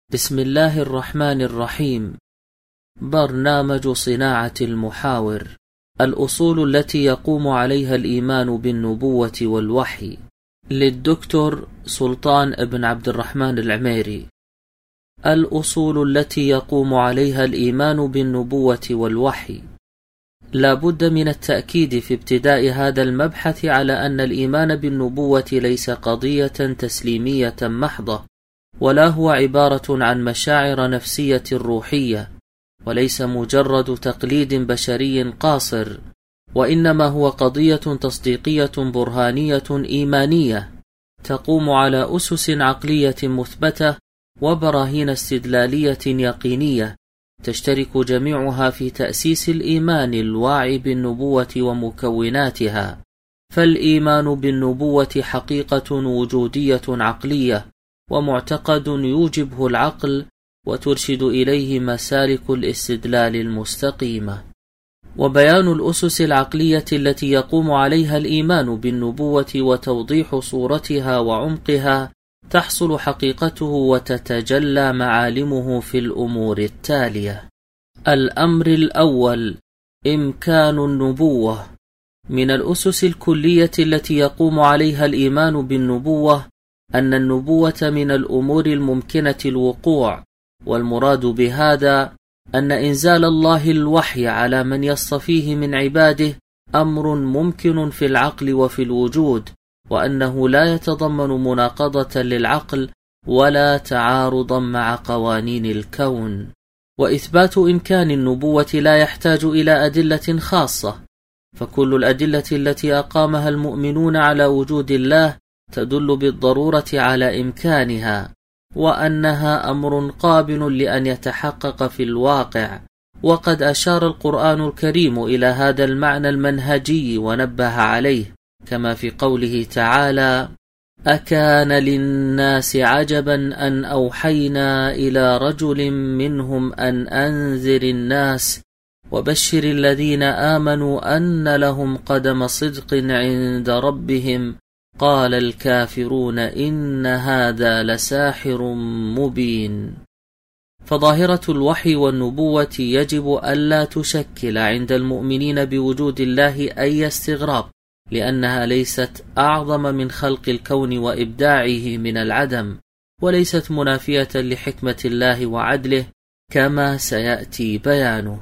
بسم الله الرحمن الرحيم. برنامج صناعة المحاور. الأصول التي يقوم عليها الإيمان بالنبوة والوحي، للدكتور سلطان بن عبد الرحمن العميري. الأصول التي يقوم عليها الإيمان بالنبوة والوحي. لا بد من التأكيد في ابتداء هذا المبحث على أن الإيمان بالنبوة ليس قضية تسليمية محضة، ولا هو عبارة عن مشاعر نفسية روحية، وليس مجرد تقليد بشري قاصر، وإنما هو قضية تصديقية برهانية إيمانية تقوم على أسس عقلية مثبتة وبراهين استدلالية يقينية تشترك جميعها في تأسيس الإيمان الواعي بالنبوة ومكوناتها. فالإيمان بالنبوة حقيقة وجودية عقلية، ومعتقد يوجبه العقل وترشد إليه مسالك الاستدلال المستقيمة. وبيان الأسس العقلية التي يقوم عليها الإيمان بالنبوة وتوضيح صورتها وعمقها تحصل حقيقته وتتجلى معالمه في الأمور التالية. الأمر الأول: إمكان النبوة. من الأسس الكلية التي يقوم عليها الإيمان بالنبوة أن النبوة من الأمور الممكنة الوقوع، والمراد بهذا أن إنزال الله الوحي على من يصطفيه من عباده أمر ممكن في العقل وفي الوجود، وأنه لا يتضمن مناقضة للعقل ولا تعارضا مع قوانين الكون. وإثبات إمكان النبوة لا يحتاج إلى أدلة خاصة، فكل الأدلة التي أقامها المؤمنون على وجود الله تدل بالضرورة على إمكانها، وأنها أمر قابل لأن يتحقق في الواقع. وقد أشار القرآن الكريم إلى هذا المعنى المنهجي ونبه عليه، كما في قوله تعالى: أكان للناس عجبا أن أوحينا إلى رجل منهم أن أنذر الناس وبشر الذين آمنوا أن لهم قدم صدق عند ربهم قال الكافرون إن هذا لساحر مبين. فظاهرة الوحي والنبوة يجب ألا تشكل عند المؤمنين بوجود الله أي استغراب، لأنها ليست أعظم من خلق الكون وإبداعه من العدم، وليست منافية لحكمة الله وعدله كما سيأتي بيانه.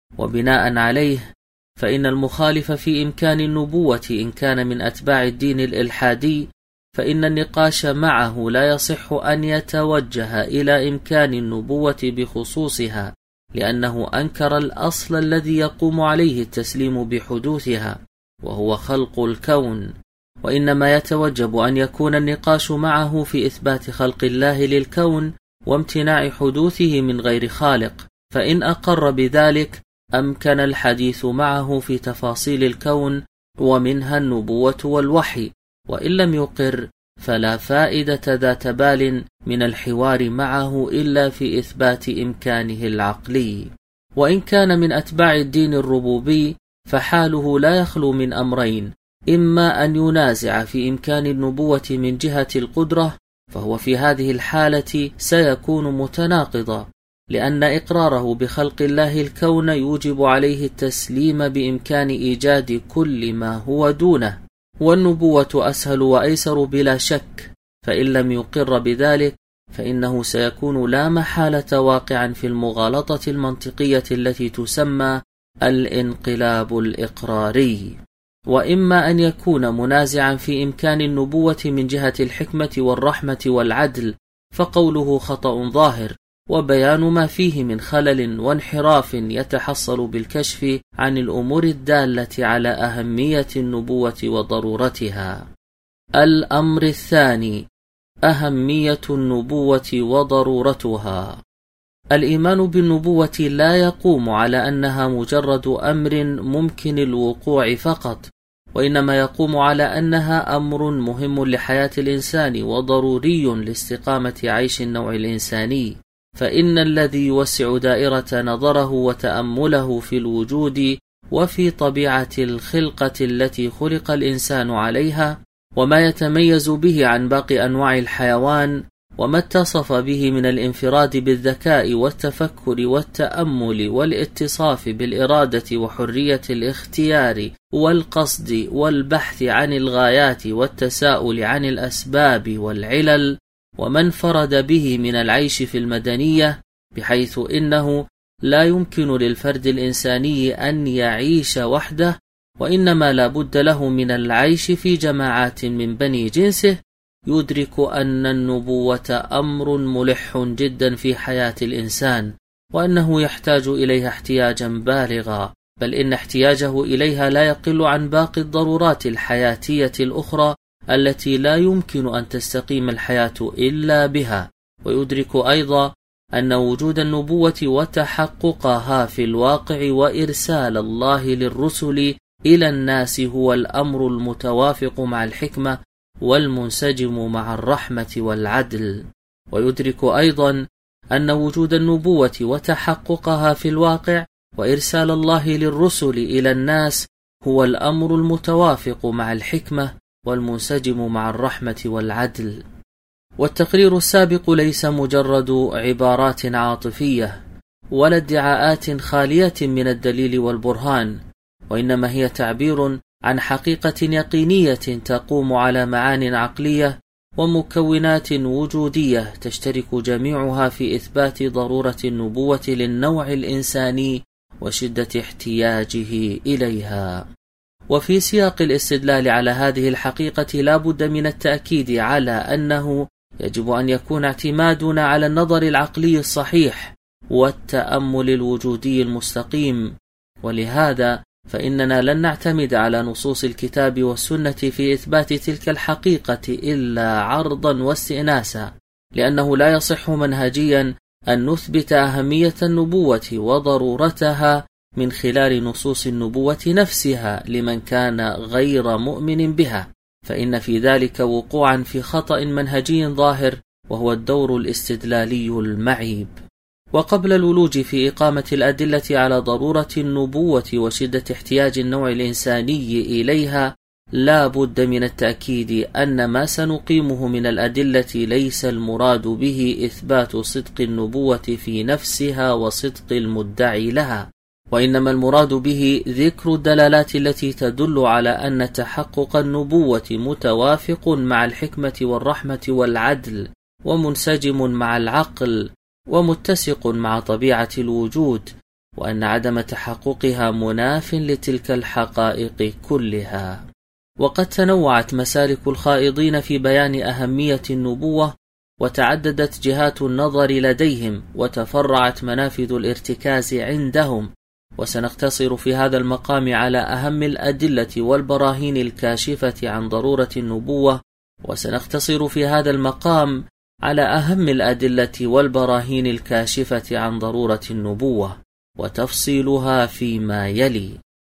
وبناء عليه فإن المخالف في إمكان النبوة إن كان من أتباع الدين الإلحادي، فإن النقاش معه لا يصح أن يتوجه إلى إمكان النبوة بخصوصها، لأنه أنكر الأصل الذي يقوم عليه التسليم بحدوثها، وهو خلق الكون. وإنما يتوجب أن يكون النقاش معه في إثبات خلق الله للكون وامتناع حدوثه من غير خالق، فإن أقر بذلك أمكن الحديث معه في تفاصيل الكون ومنها النبوة والوحي، وإن لم يقر فلا فائدة ذات بال من الحوار معه إلا في إثبات إمكانه العقلي. وإن كان من أتباع الدين الربوبي فحاله لا يخلو من أمرين: إما أن ينازع في إمكان النبوة من جهة القدرة، فهو في هذه الحالة سيكون متناقضا، لأن إقراره بخلق الله الكون يوجب عليه التسليم بإمكان إيجاد كل ما هو دونه، والنبوة أسهل وأيسر بلا شك، فإن لم يقر بذلك فإنه سيكون لا محالة واقعا في المغالطة المنطقية التي تسمى الانقلاب الإقراري. وإما أن يكون منازعا في إمكان النبوة من جهة الحكمة والرحمة والعدل، فقوله خطأ ظاهر، وبيان ما فيه من خلل وانحراف يتحصل بالكشف عن الأمور الدالة على أهمية النبوة وضرورتها. الأمر الثاني: أهمية النبوة وضرورتها. الإيمان بالنبوة لا يقوم على أنها مجرد أمر ممكن الوقوع فقط، وإنما يقوم على أنها أمر مهم لحياة الإنسان وضروري لاستقامة عيش النوع الإنساني. فإن الذي يوسع دائرة نظره وتأمله في الوجود وفي طبيعة الخلقة التي خلق الإنسان عليها، وما يتميز به عن باقي أنواع الحيوان، وما اتصف به من الانفراد بالذكاء والتفكر والتأمل والاتصاف بالإرادة وحرية الاختيار والقصد والبحث عن الغايات والتساؤل عن الأسباب والعلل، وما انفرد به من العيش في المدنية، بحيث إنه لا يمكن للفرد الإنساني أن يعيش وحده، وإنما لا بد له من العيش في جماعات من بني جنسه، يدرك أن النبوة أمر ملح جدا في حياة الإنسان، وأنه يحتاج إليها احتياجا بالغا، بل إن احتياجه إليها لا يقل عن باقي الضرورات الحياتية الأخرى التي لا يمكن أن تستقيم الحياة إلا بها. ويدرك أيضا أن وجود النبوة وتحققها في الواقع وإرسال الله للرسل إلى الناس هو الأمر المتوافق مع الحكمة والمنسجم مع الرحمة والعدل. ويدرك أيضا أن وجود النبوة وتحققها في الواقع وإرسال الله للرسل إلى الناس هو الأمر المتوافق مع الحكمة والمنسجم مع الرحمة والعدل. والتقرير السابق ليس مجرد عبارات عاطفية ولا ادعاءات خالية من الدليل والبرهان، وإنما هي تعبير عن حقيقة يقينية تقوم على معان عقلية ومكونات وجودية تشترك جميعها في إثبات ضرورة النبوة للنوع الإنساني وشدة احتياجه إليها. وفي سياق الاستدلال على هذه الحقيقة لا بد من التأكيد على أنه يجب أن يكون اعتمادنا على النظر العقلي الصحيح والتأمل الوجودي المستقيم، ولهذا فإننا لن نعتمد على نصوص الكتاب والسنة في إثبات تلك الحقيقة إلا عرضا واستئناسا، لأنه لا يصح منهجيا أن نثبت أهمية النبوة وضرورتها من خلال نصوص النبوة نفسها لمن كان غير مؤمن بها، فإن في ذلك وقوعا في خطأ منهجي ظاهر، وهو الدور الاستدلالي المعيب. وقبل الولوج في إقامة الأدلة على ضرورة النبوة وشدة احتياج النوع الإنساني إليها، لا بد من التأكيد أن ما سنقيمه من الأدلة ليس المراد به إثبات صدق النبوة في نفسها وصدق المدعي لها، وإنما المراد به ذكر الدلالات التي تدل على أن تحقق النبوة متوافق مع الحكمة والرحمة والعدل، ومنسجم مع العقل، ومتسق مع طبيعة الوجود، وأن عدم تحققها مناف لتلك الحقائق كلها. وقد تنوعت مسالك الخائضين في بيان أهمية النبوة، وتعددت جهات النظر لديهم، وتفرعت منافذ الارتكاز عندهم، وسنقتصر في هذا المقام على أهم الأدلة والبراهين الكاشفة عن ضرورة النبوة، وسنقتصر في هذا المقام على أهم الأدلة والبراهين الكاشفة عن ضرورة النبوة، وتفصيلها فيما يلي.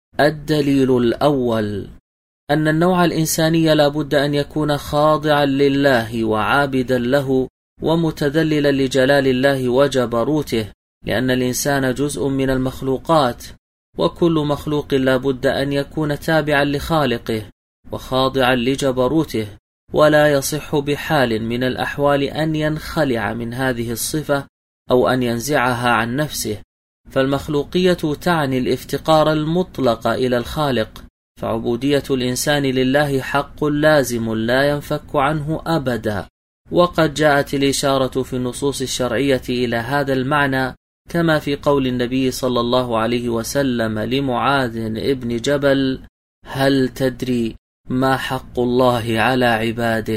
الدليل الأول: أن النوع الإنساني لا بد أن يكون خاضعا لله وعابدا له ومتذللا لجلال الله وجبروته، لأن الإنسان جزء من المخلوقات، وكل مخلوق لا بد أن يكون تابعا لخالقه وخاضعا لجبروته، ولا يصح بحال من الأحوال أن ينخلع من هذه الصفة أو أن ينزعها عن نفسه، فالمخلوقية تعني الافتقار المطلق إلى الخالق، فعبودية الإنسان لله حق لازم لا ينفك عنه أبدا. وقد جاءت الإشارة في النصوص الشرعية إلى هذا المعنى، كما في قول النبي صلى الله عليه وسلم لمعاذ ابن جبل: هل تدري ما حق الله على عباده؟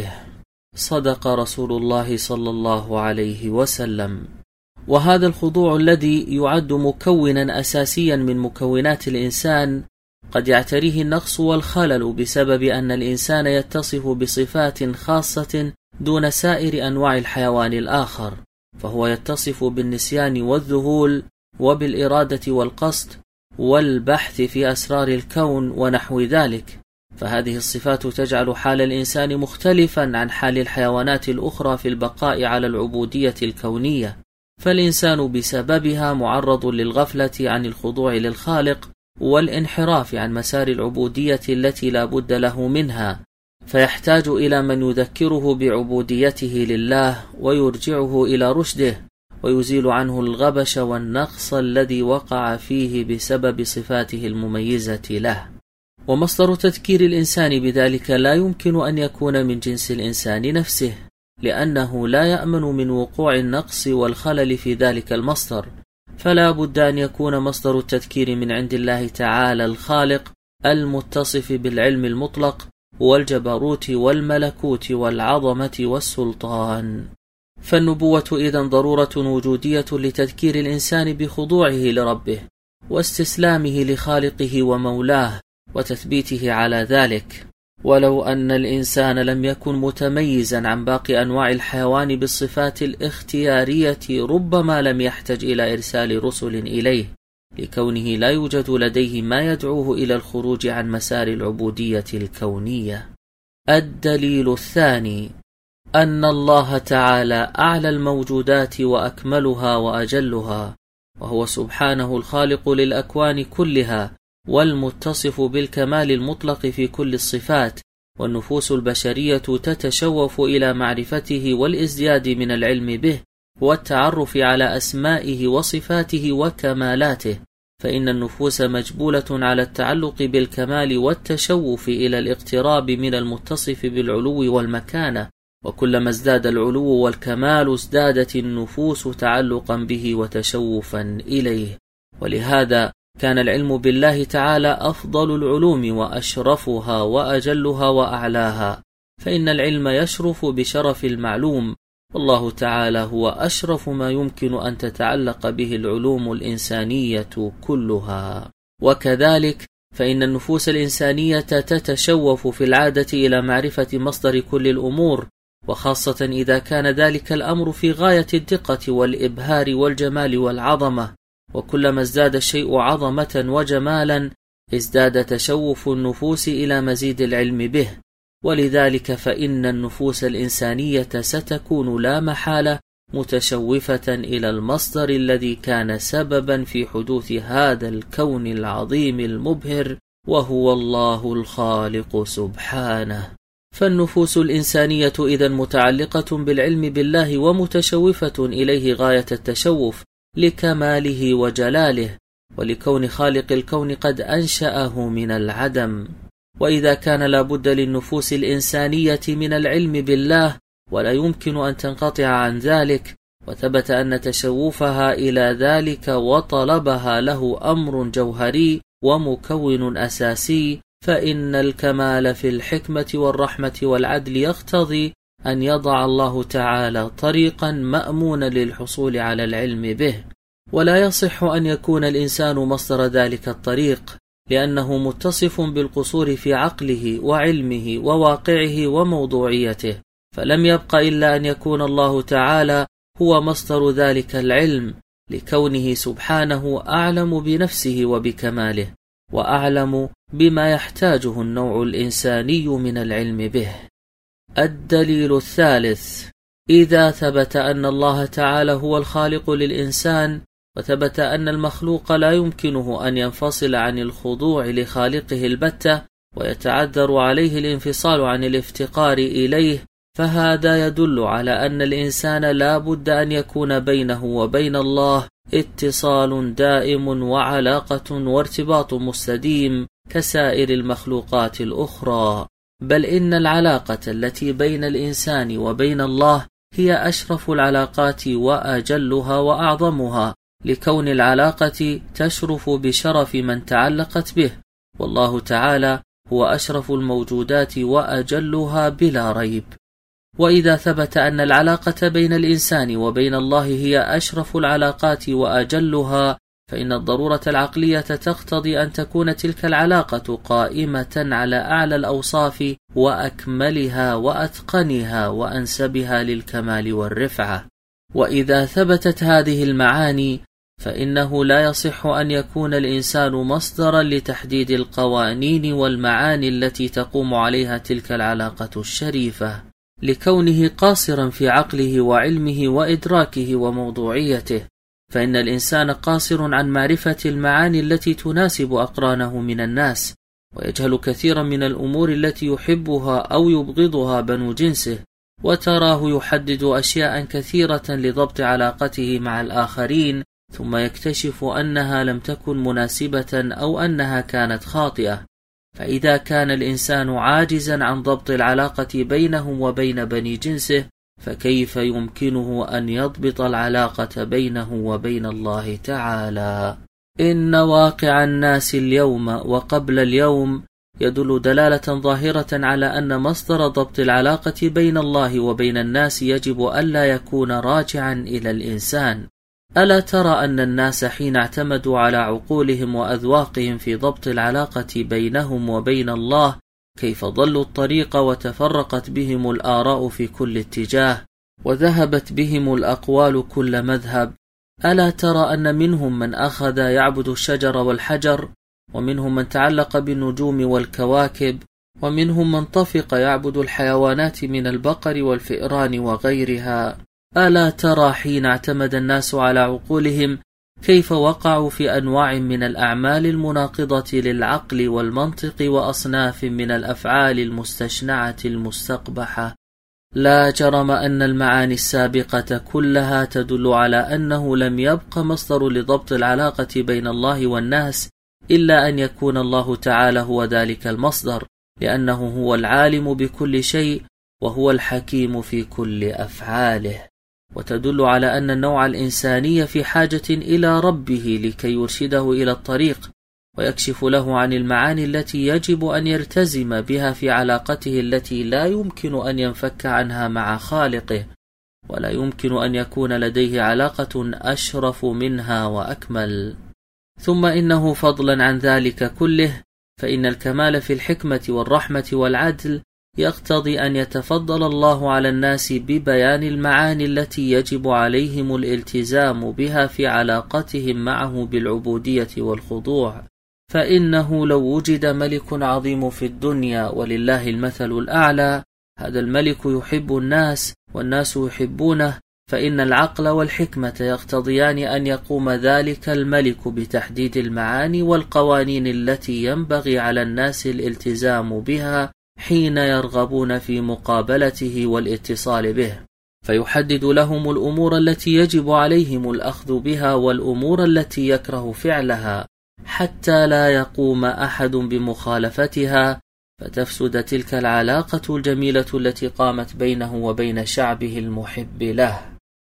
صدق رسول الله صلى الله عليه وسلم. وهذا الخضوع الذي يعد مكونا أساسيا من مكونات الإنسان قد يعتريه النقص والخلل بسبب أن الإنسان يتصف بصفات خاصة دون سائر أنواع الحيوان الآخر، فهو يتصف بالنسيان والذهول وبالإرادة والقصد والبحث في أسرار الكون ونحو ذلك، فهذه الصفات تجعل حال الإنسان مختلفا عن حال الحيوانات الأخرى في البقاء على العبودية الكونية، فالإنسان بسببها معرض للغفلة عن الخضوع للخالق والانحراف عن مسار العبودية التي لا بد له منها، فيحتاج إلى من يذكره بعبوديته لله ويرجعه إلى رشده، ويزيل عنه الغبش والنقص الذي وقع فيه بسبب صفاته المميزة له. ومصدر تذكير الإنسان بذلك لا يمكن أن يكون من جنس الإنسان نفسه، لأنه لا يأمن من وقوع النقص والخلل في ذلك المصدر، فلا بد أن يكون مصدر التذكير من عند الله تعالى الخالق المتصف بالعلم المطلق والجبروت والملكوت والعظمة والسلطان. فالنبوة إذن ضرورة وجودية لتذكير الإنسان بخضوعه لربه واستسلامه لخالقه ومولاه وتثبيته على ذلك. ولو أن الإنسان لم يكن متميزا عن باقي أنواع الحيوان بالصفات الاختيارية ربما لم يحتج إلى إرسال رسل إليه، لكونه لا يوجد لديه ما يدعوه إلى الخروج عن مسار العبودية الكونية. الدليل الثاني أن الله تعالى أعلى الموجودات وأكملها وأجلها، وهو سبحانه الخالق للأكوان كلها والمتصف بالكمال المطلق في كل الصفات، والنفوس البشرية تتشوف إلى معرفته والازدياد من العلم به والتعرف على أسمائه وصفاته وكمالاته، فإن النفوس مجبولة على التعلق بالكمال والتشوف إلى الاقتراب من المتصف بالعلو والمكانة، وكلما ازداد العلو والكمال ازدادت النفوس تعلقا به وتشوفا إليه. ولهذا كان العلم بالله تعالى أفضل العلوم وأشرفها وأجلها وأعلاها، فإن العلم يشرف بشرف المعلوم، والله تعالى هو أشرف ما يمكن أن تتعلق به العلوم الإنسانية كلها. وكذلك فإن النفوس الإنسانية تتشوف في العادة إلى معرفة مصدر كل الأمور، وخاصة إذا كان ذلك الأمر في غاية الدقة والإبهار والجمال والعظمة، وكلما ازداد الشيء عظمة وجمالا ازداد تشوف النفوس إلى مزيد العلم به. ولذلك فإن النفوس الإنسانية ستكون لا محالة متشوفة إلى المصدر الذي كان سببا في حدوث هذا الكون العظيم المبهر، وهو الله الخالق سبحانه. فالنفوس الإنسانية إذن متعلقة بالعلم بالله ومتشوفة إليه غاية التشوف لكماله وجلاله، ولكون خالق الكون قد أنشأه من العدم. وإذا كان لابد للنفوس الإنسانية من العلم بالله ولا يمكن أن تنقطع عن ذلك، وثبت أن تشوفها إلى ذلك وطلبها له أمر جوهري ومكون أساسي، فإن الكمال في الحكمة والرحمة والعدل يقتضي أن يضع الله تعالى طريقا مأمونا للحصول على العلم به، ولا يصح أن يكون الإنسان مصدر ذلك الطريق، لأنه متصف بالقصور في عقله وعلمه وواقعه وموضوعيته، فلم يبق إلا أن يكون الله تعالى هو مصدر ذلك العلم، لكونه سبحانه أعلم بنفسه وبكماله، وأعلم بما يحتاجه النوع الإنساني من العلم به. الدليل الثالث: إذا ثبت أن الله تعالى هو الخالق للإنسان، وثبت أن المخلوق لا يمكنه أن ينفصل عن الخضوع لخالقه البتة ويتعذر عليه الانفصال عن الافتقار إليه، فهذا يدل على أن الإنسان لا بد أن يكون بينه وبين الله اتصال دائم وعلاقة وارتباط مستديم كسائر المخلوقات الأخرى، بل إن العلاقة التي بين الإنسان وبين الله هي أشرف العلاقات وأجلها وأعظمها، لكون العلاقة تشرف بشرف من تعلقت به، والله تعالى هو أشرف الموجودات وأجلها بلا ريب. وإذا ثبت أن العلاقة بين الإنسان وبين الله هي أشرف العلاقات وأجلها، فإن الضرورة العقلية تقتضي أن تكون تلك العلاقة قائمة على أعلى الأوصاف وأكملها وأتقنها وأنسبها للكمال والرفعة. وإذا ثبتت هذه المعاني فإنه لا يصح أن يكون الإنسان مصدرا لتحديد القوانين والمعاني التي تقوم عليها تلك العلاقة الشريفة، لكونه قاصرا في عقله وعلمه وإدراكه وموضوعيته، فإن الإنسان قاصر عن معرفة المعاني التي تناسب أقرانه من الناس، ويجهل كثيرا من الأمور التي يحبها أو يبغضها بنو جنسه، وتراه يحدد أشياء كثيرة لضبط علاقته مع الآخرين، ثم يكتشف أنها لم تكن مناسبة أو أنها كانت خاطئة. فإذا كان الإنسان عاجزا عن ضبط العلاقة بينهم وبين بني جنسه، فكيف يمكنه أن يضبط العلاقة بينه وبين الله تعالى؟ إن واقع الناس اليوم وقبل اليوم يدل دلالة ظاهرة على أن مصدر ضبط العلاقة بين الله وبين الناس يجب ألا يكون راجعا إلى الإنسان. ألا ترى أن الناس حين اعتمدوا على عقولهم وأذواقهم في ضبط العلاقة بينهم وبين الله كيف ضلوا الطريق وتفرقت بهم الآراء في كل اتجاه، وذهبت بهم الأقوال كل مذهب؟ ألا ترى أن منهم من أخذ يعبد الشجر والحجر، ومنهم من تعلق بالنجوم والكواكب، ومنهم من طفق يعبد الحيوانات من البقر والفئران وغيرها؟ ألا ترى حين اعتمد الناس على عقولهم كيف وقعوا في أنواع من الأعمال المناقضة للعقل والمنطق وأصناف من الأفعال المستشنعة المستقبحة؟ لا جرم أن المعاني السابقة كلها تدل على أنه لم يبق مصدر لضبط العلاقة بين الله والناس إلا أن يكون الله تعالى هو ذلك المصدر، لأنه هو العالم بكل شيء وهو الحكيم في كل أفعاله. وتدل على أن النوع الإنساني في حاجة إلى ربه لكي يرشده إلى الطريق ويكشف له عن المعاني التي يجب أن يلتزم بها في علاقته التي لا يمكن أن ينفك عنها مع خالقه، ولا يمكن أن يكون لديه علاقة أشرف منها وأكمل. ثم إنه فضلا عن ذلك كله فإن الكمال في الحكمة والرحمة والعدل يقتضي أن يتفضل الله على الناس ببيان المعاني التي يجب عليهم الالتزام بها في علاقتهم معه بالعبودية والخضوع. فإنه لو وجد ملك عظيم في الدنيا ولله المثل الأعلى، هذا الملك يحب الناس والناس يحبونه، فإن العقل والحكمة يقتضيان أن يقوم ذلك الملك بتحديد المعاني والقوانين التي ينبغي على الناس الالتزام بها حين يرغبون في مقابلته والاتصال به، فيحدد لهم الأمور التي يجب عليهم الأخذ بها والأمور التي يكره فعلها، حتى لا يقوم أحد بمخالفتها فتفسد تلك العلاقة الجميلة التي قامت بينه وبين شعبه المحب له.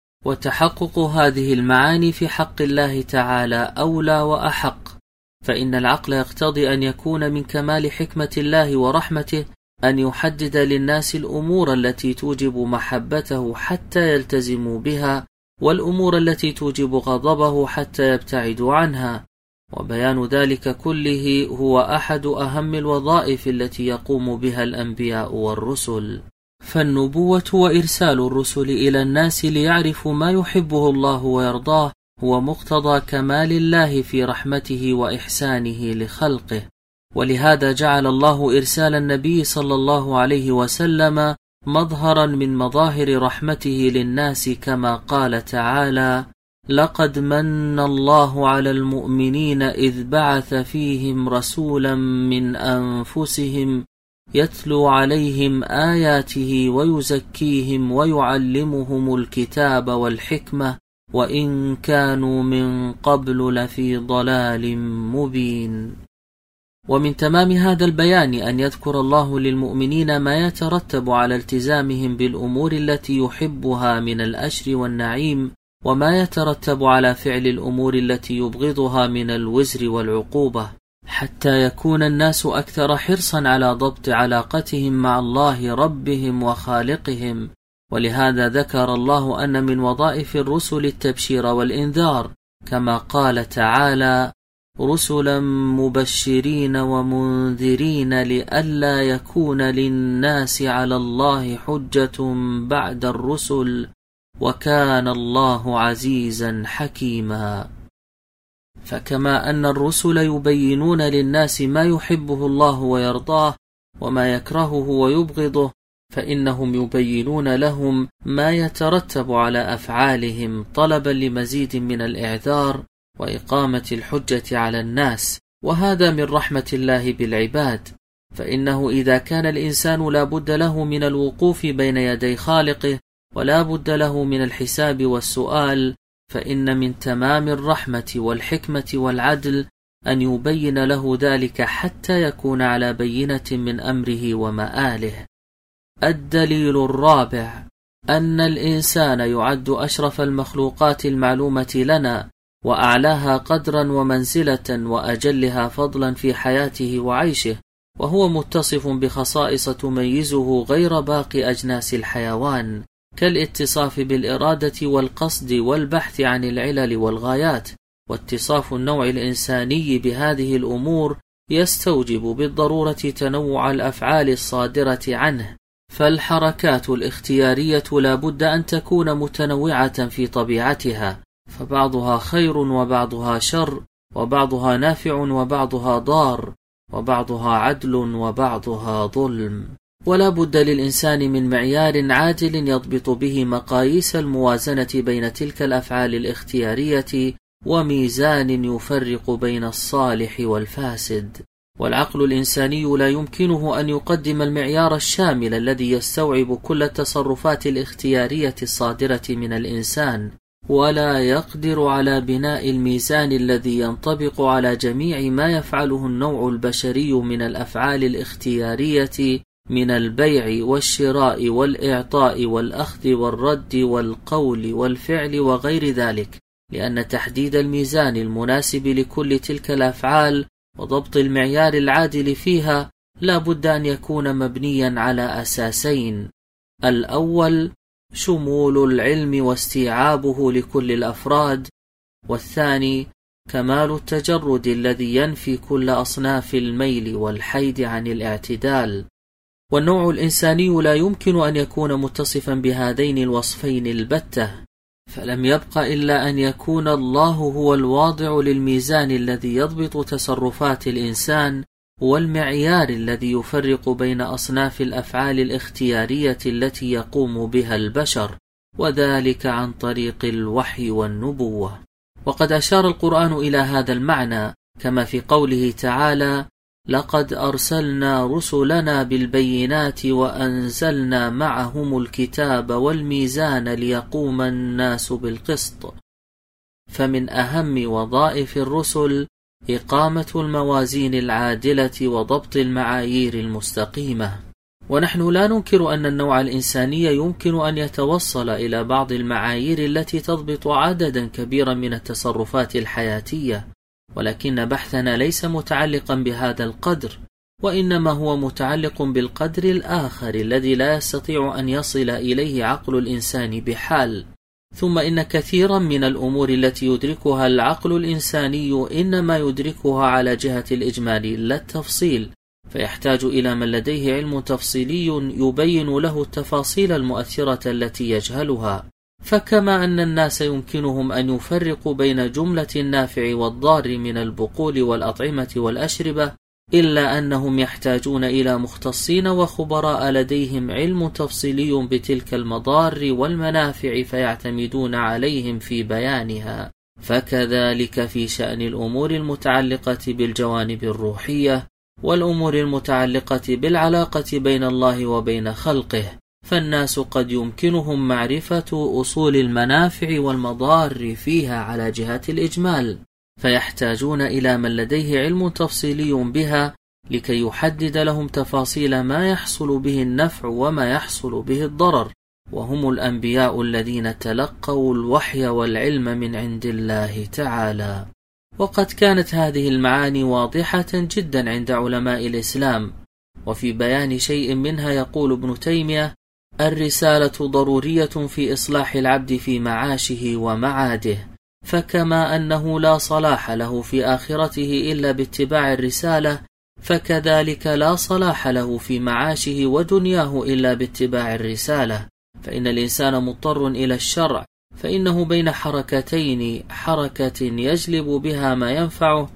وتحقق هذه المعاني في حق الله تعالى أولى وأحق، فإن العقل يقتضي أن يكون من كمال حكمة الله ورحمته أن يحدد للناس الأمور التي توجب محبته حتى يلتزموا بها، والأمور التي توجب غضبه حتى يبتعدوا عنها. وبيان ذلك كله هو أحد أهم الوظائف التي يقوم بها الأنبياء والرسل. فالنبوة وإرسال الرسل إلى الناس ليعرفوا ما يحبه الله ويرضاه هو مقتضى كمال الله في رحمته وإحسانه لخلقه، ولهذا جعل الله إرسال النبي صلى الله عليه وسلم مظهرا من مظاهر رحمته للناس، كما قال تعالى: لقد من الله على المؤمنين إذ بعث فيهم رسولا من أنفسهم يتلو عليهم آياته ويزكيهم ويعلمهم الكتاب والحكمة وإن كانوا من قبل لفي ضلال مبين. ومن تمام هذا البيان أن يذكر الله للمؤمنين ما يترتب على التزامهم بالأمور التي يحبها من الأشر والنعيم، وما يترتب على فعل الأمور التي يبغضها من الوزر والعقوبة، حتى يكون الناس أكثر حرصا على ضبط علاقتهم مع الله ربهم وخالقهم. ولهذا ذكر الله أن من وظائف الرسل التبشير والإنذار، كما قال تعالى: رسلا مبشرين ومنذرين لئلا يكون للناس على الله حجة بعد الرسل وكان الله عزيزا حكيما. فكما أن الرسل يبينون للناس ما يحبه الله ويرضاه وما يكرهه ويبغضه، فإنهم يبينون لهم ما يترتب على أفعالهم طلبا لمزيد من الإعذار وإقامة الحجة على الناس، وهذا من رحمة الله بالعباد، فإنه إذا كان الإنسان لا بد له من الوقوف بين يدي خالقه ولا بد له من الحساب والسؤال، فإن من تمام الرحمة والحكمة والعدل أن يبين له ذلك حتى يكون على بينة من أمره ومآله. الدليل الرابع أن الإنسان يعد أشرف المخلوقات المعلومة لنا وأعلاها قدرا ومنزلة وأجلها فضلا في حياته وعيشه، وهو متصف بخصائص تميزه غير باقي أجناس الحيوان، كالاتصاف بالإرادة والقصد والبحث عن العلل والغايات. واتصاف النوع الإنساني بهذه الأمور يستوجب بالضرورة تنوع الأفعال الصادرة عنه، فالحركات الاختيارية لا بد أن تكون متنوعة في طبيعتها، فبعضها خير وبعضها شر، وبعضها نافع وبعضها ضار، وبعضها عدل وبعضها ظلم. ولا بد للإنسان من معيار عادل يضبط به مقاييس الموازنة بين تلك الأفعال الاختيارية، وميزان يفرق بين الصالح والفاسد. والعقل الإنساني لا يمكنه أن يقدم المعيار الشامل الذي يستوعب كل التصرفات الاختيارية الصادرة من الإنسان، ولا يقدر على بناء الميزان الذي ينطبق على جميع ما يفعله النوع البشري من الأفعال الاختيارية من البيع والشراء والإعطاء والأخذ والرد والقول والفعل وغير ذلك، لأن تحديد الميزان المناسب لكل تلك الأفعال وضبط المعيار العادل فيها لا بد أن يكون مبنيا على أساسين: الأول شمول العلم واستيعابه لكل الأفراد، والثاني كمال التجرد الذي ينفي كل أصناف الميل والحيد عن الاعتدال. والنوع الإنساني لا يمكن أن يكون متصفا بهذين الوصفين البتة، فلم يبق إلا أن يكون الله هو الواضع للميزان الذي يضبط تصرفات الإنسان، والمعيار الذي يفرق بين أصناف الأفعال الاختيارية التي يقوم بها البشر، وذلك عن طريق الوحي والنبوة. وقد أشار القرآن إلى هذا المعنى، كما في قوله تعالى: لقد أرسلنا رسلنا بالبينات وأنزلنا معهم الكتاب والميزان ليقوم الناس بالقسط. فمن أهم وظائف الرسل إقامة الموازين العادلة وضبط المعايير المستقيمة. ونحن لا ننكر أن النوع الإنساني يمكن أن يتوصل إلى بعض المعايير التي تضبط عددا كبيرا من التصرفات الحياتية، ولكن بحثنا ليس متعلقا بهذا القدر، وإنما هو متعلق بالقدر الآخر الذي لا يستطيع أن يصل إليه عقل الإنسان بحال. ثم إن كثيرا من الأمور التي يدركها العقل الإنساني إنما يدركها على جهة الإجمال لا التفصيل، فيحتاج إلى من لديه علم تفصيلي يبين له التفاصيل المؤثرة التي يجهلها. فكما أن الناس يمكنهم أن يفرقوا بين جملة النافع والضار من البقول والأطعمة والأشربة، إلا أنهم يحتاجون إلى مختصين وخبراء لديهم علم تفصيلي بتلك المضار والمنافع فيعتمدون عليهم في بيانها. فكذلك في شأن الأمور المتعلقة بالجوانب الروحية والأمور المتعلقة بالعلاقة بين الله وبين خلقه، فالناس قد يمكنهم معرفة أصول المنافع والمضار فيها على جهة الإجمال، فيحتاجون إلى من لديه علم تفصيلي بها لكي يحدد لهم تفاصيل ما يحصل به النفع وما يحصل به الضرر، وهم الأنبياء الذين تلقوا الوحي والعلم من عند الله تعالى. وقد كانت هذه المعاني واضحة جدا عند علماء الإسلام، وفي بيان شيء منها يقول ابن تيمية: الرسالة ضرورية في إصلاح العبد في معاشه ومعاده، فكما أنه لا صلاح له في آخرته إلا باتباع الرسالة، فكذلك لا صلاح له في معاشه ودنياه إلا باتباع الرسالة. فإن الإنسان مضطر إلى الشرع، فإنه بين حركتين: حركة يجلب بها ما ينفعه،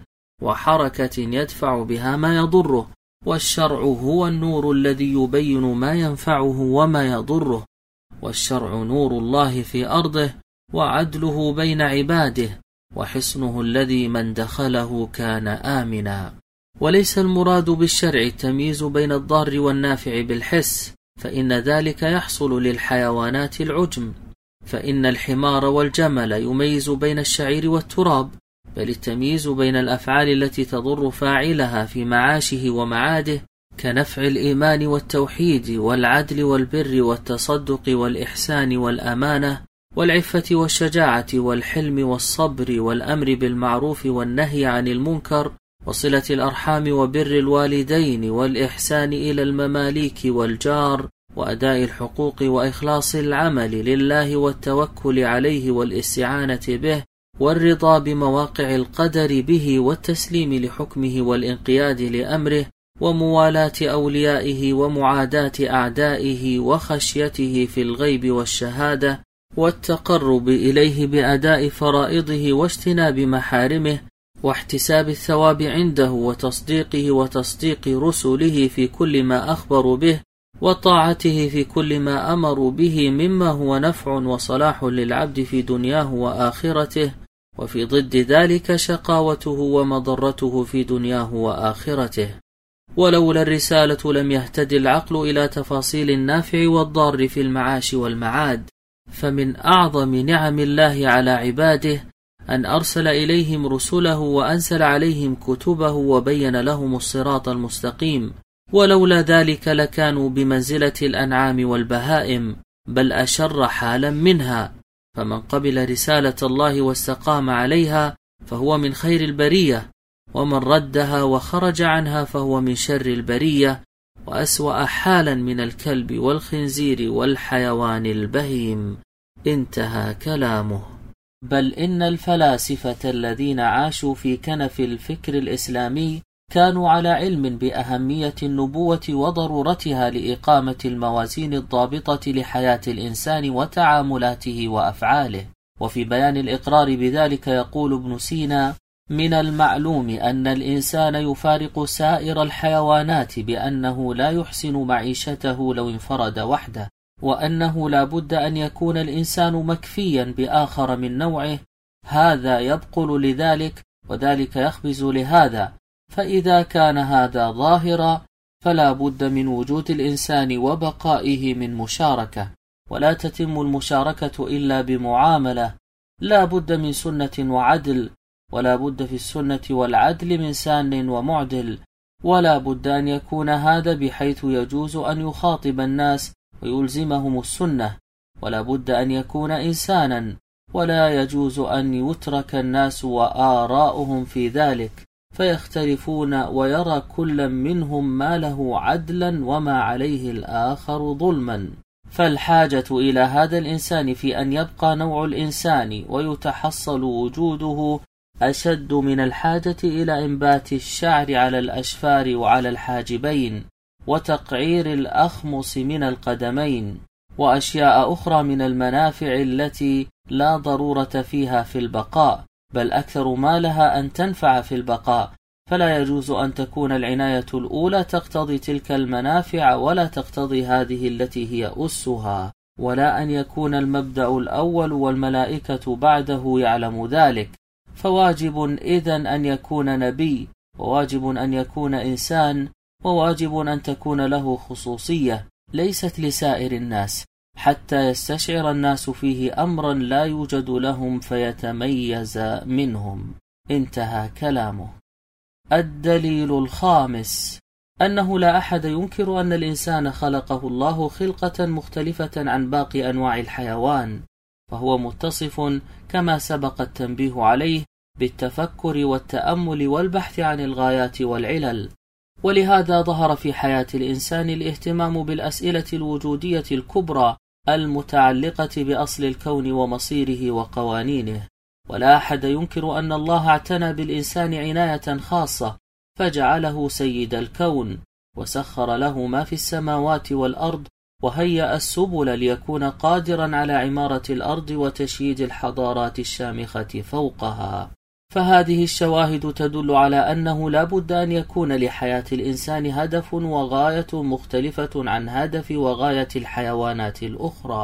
وحركة يدفع بها ما يضره، والشرع هو النور الذي يبين ما ينفعه وما يضره، والشرع نور الله في أرضه وعدله بين عباده، وحصنه الذي من دخله كان آمنا. وليس المراد بالشرع التمييز بين الضار والنافع بالحس، فإن ذلك يحصل للحيوانات العجم، فإن الحمار والجمل يميز بين الشعير والتراب، بل التمييز بين الأفعال التي تضر فاعلها في معاشه ومعاده كنفع الإيمان والتوحيد والعدل والبر والتصدق والإحسان والأمانة والعفة والشجاعة والحلم والصبر والأمر بالمعروف والنهي عن المنكر وصلة الأرحام وبر الوالدين والإحسان إلى المماليك والجار وأداء الحقوق وإخلاص العمل لله والتوكل عليه والاستعانة به والرضا بمواقع القدر به والتسليم لحكمه والانقياد لأمره وموالاة أوليائه ومعاداة أعدائه وخشيته في الغيب والشهادة والتقرب إليه بأداء فرائضه واجتناب محارمه واحتساب الثواب عنده وتصديقه وتصديق رسله في كل ما أخبروا به وطاعته في كل ما أمروا به مما هو نفع وصلاح للعبد في دنياه وآخرته، وفي ضد ذلك شقاوته ومضرته في دنياه وآخرته. ولولا الرسالة لم يهتد العقل إلى تفاصيل النافع والضار في المعاش والمعاد، فمن أعظم نعم الله على عباده أن أرسل إليهم رسله وأنزل عليهم كتبه وبين لهم الصراط المستقيم، ولولا ذلك لكانوا بمنزلة الأنعام والبهائم بل أشر حالا منها. فمن قبل رسالة الله واستقام عليها فهو من خير البرية، ومن ردها وخرج عنها فهو من شر البرية وأسوأ حالا من الكلب والخنزير والحيوان البهيم. انتهى كلامه. بل إن الفلاسفة الذين عاشوا في كنف الفكر الإسلامي كانوا على علم بأهمية النبوة وضرورتها لإقامة الموازين الضابطة لحياة الإنسان وتعاملاته وأفعاله. وفي بيان الإقرار بذلك يقول ابن سينا: من المعلوم أن الإنسان يفارق سائر الحيوانات بأنه لا يحسن معيشته لو انفرد وحده، وأنه لا بد أن يكون الإنسان مكفيا بآخر من نوعه، هذا يبقل لذلك وذلك يخبز لهذا، فإذا كان هذا ظاهرا فلا بد من وجود الإنسان وبقائه من مشاركة، ولا تتم المشاركة إلا بمعاملة، لا بد من سنة وعدل، ولا بد في السنة والعدل من سان ومعدل، ولا بد أن يكون هذا بحيث يجوز أن يخاطب الناس ويلزمهم السنة، ولا بد أن يكون إنسانا، ولا يجوز أن يترك الناس وآراؤهم في ذلك فيختلفون ويرى كل منهم ما له عدلا وما عليه الآخر ظلما. فالحاجة إلى هذا الإنسان في أن يبقى نوع الإنسان ويتحصل وجوده أشد من الحاجة إلى إنبات الشعر على الأشفار وعلى الحاجبين وتقعير الأخمص من القدمين وأشياء أخرى من المنافع التي لا ضرورة فيها في البقاء، بل أكثر ما لها أن تنفع في البقاء، فلا يجوز أن تكون العناية الأولى تقتضي تلك المنافع ولا تقتضي هذه التي هي أسها، ولا أن يكون المبدأ الأول والملائكة بعده يعلم ذلك. فواجب إذن أن يكون نبي، وواجب أن يكون إنسان، وواجب أن تكون له خصوصية ليست لسائر الناس، حتى يستشعر الناس فيه أمرا لا يوجد لهم فيتميز منهم. انتهى كلامه. الدليل الخامس أنه لا أحد ينكر أن الإنسان خلقه الله خلقة مختلفة عن باقي أنواع الحيوان، فهو متصف كما سبق التنبيه عليه بالتفكر والتأمل والبحث عن الغايات والعلل، ولهذا ظهر في حياة الإنسان الاهتمام بالأسئلة الوجودية الكبرى المتعلقة بأصل الكون ومصيره وقوانينه. ولا أحد ينكر أن الله اعتنى بالإنسان عناية خاصة فجعله سيد الكون، وسخر له ما في السماوات والأرض، وهيأ السبل ليكون قادرا على عمارة الأرض وتشييد الحضارات الشامخة فوقها. فهذه الشواهد تدل على أنه لا بد أن يكون لحياة الإنسان هدف وغاية مختلفة عن هدف وغاية الحيوانات الأخرى،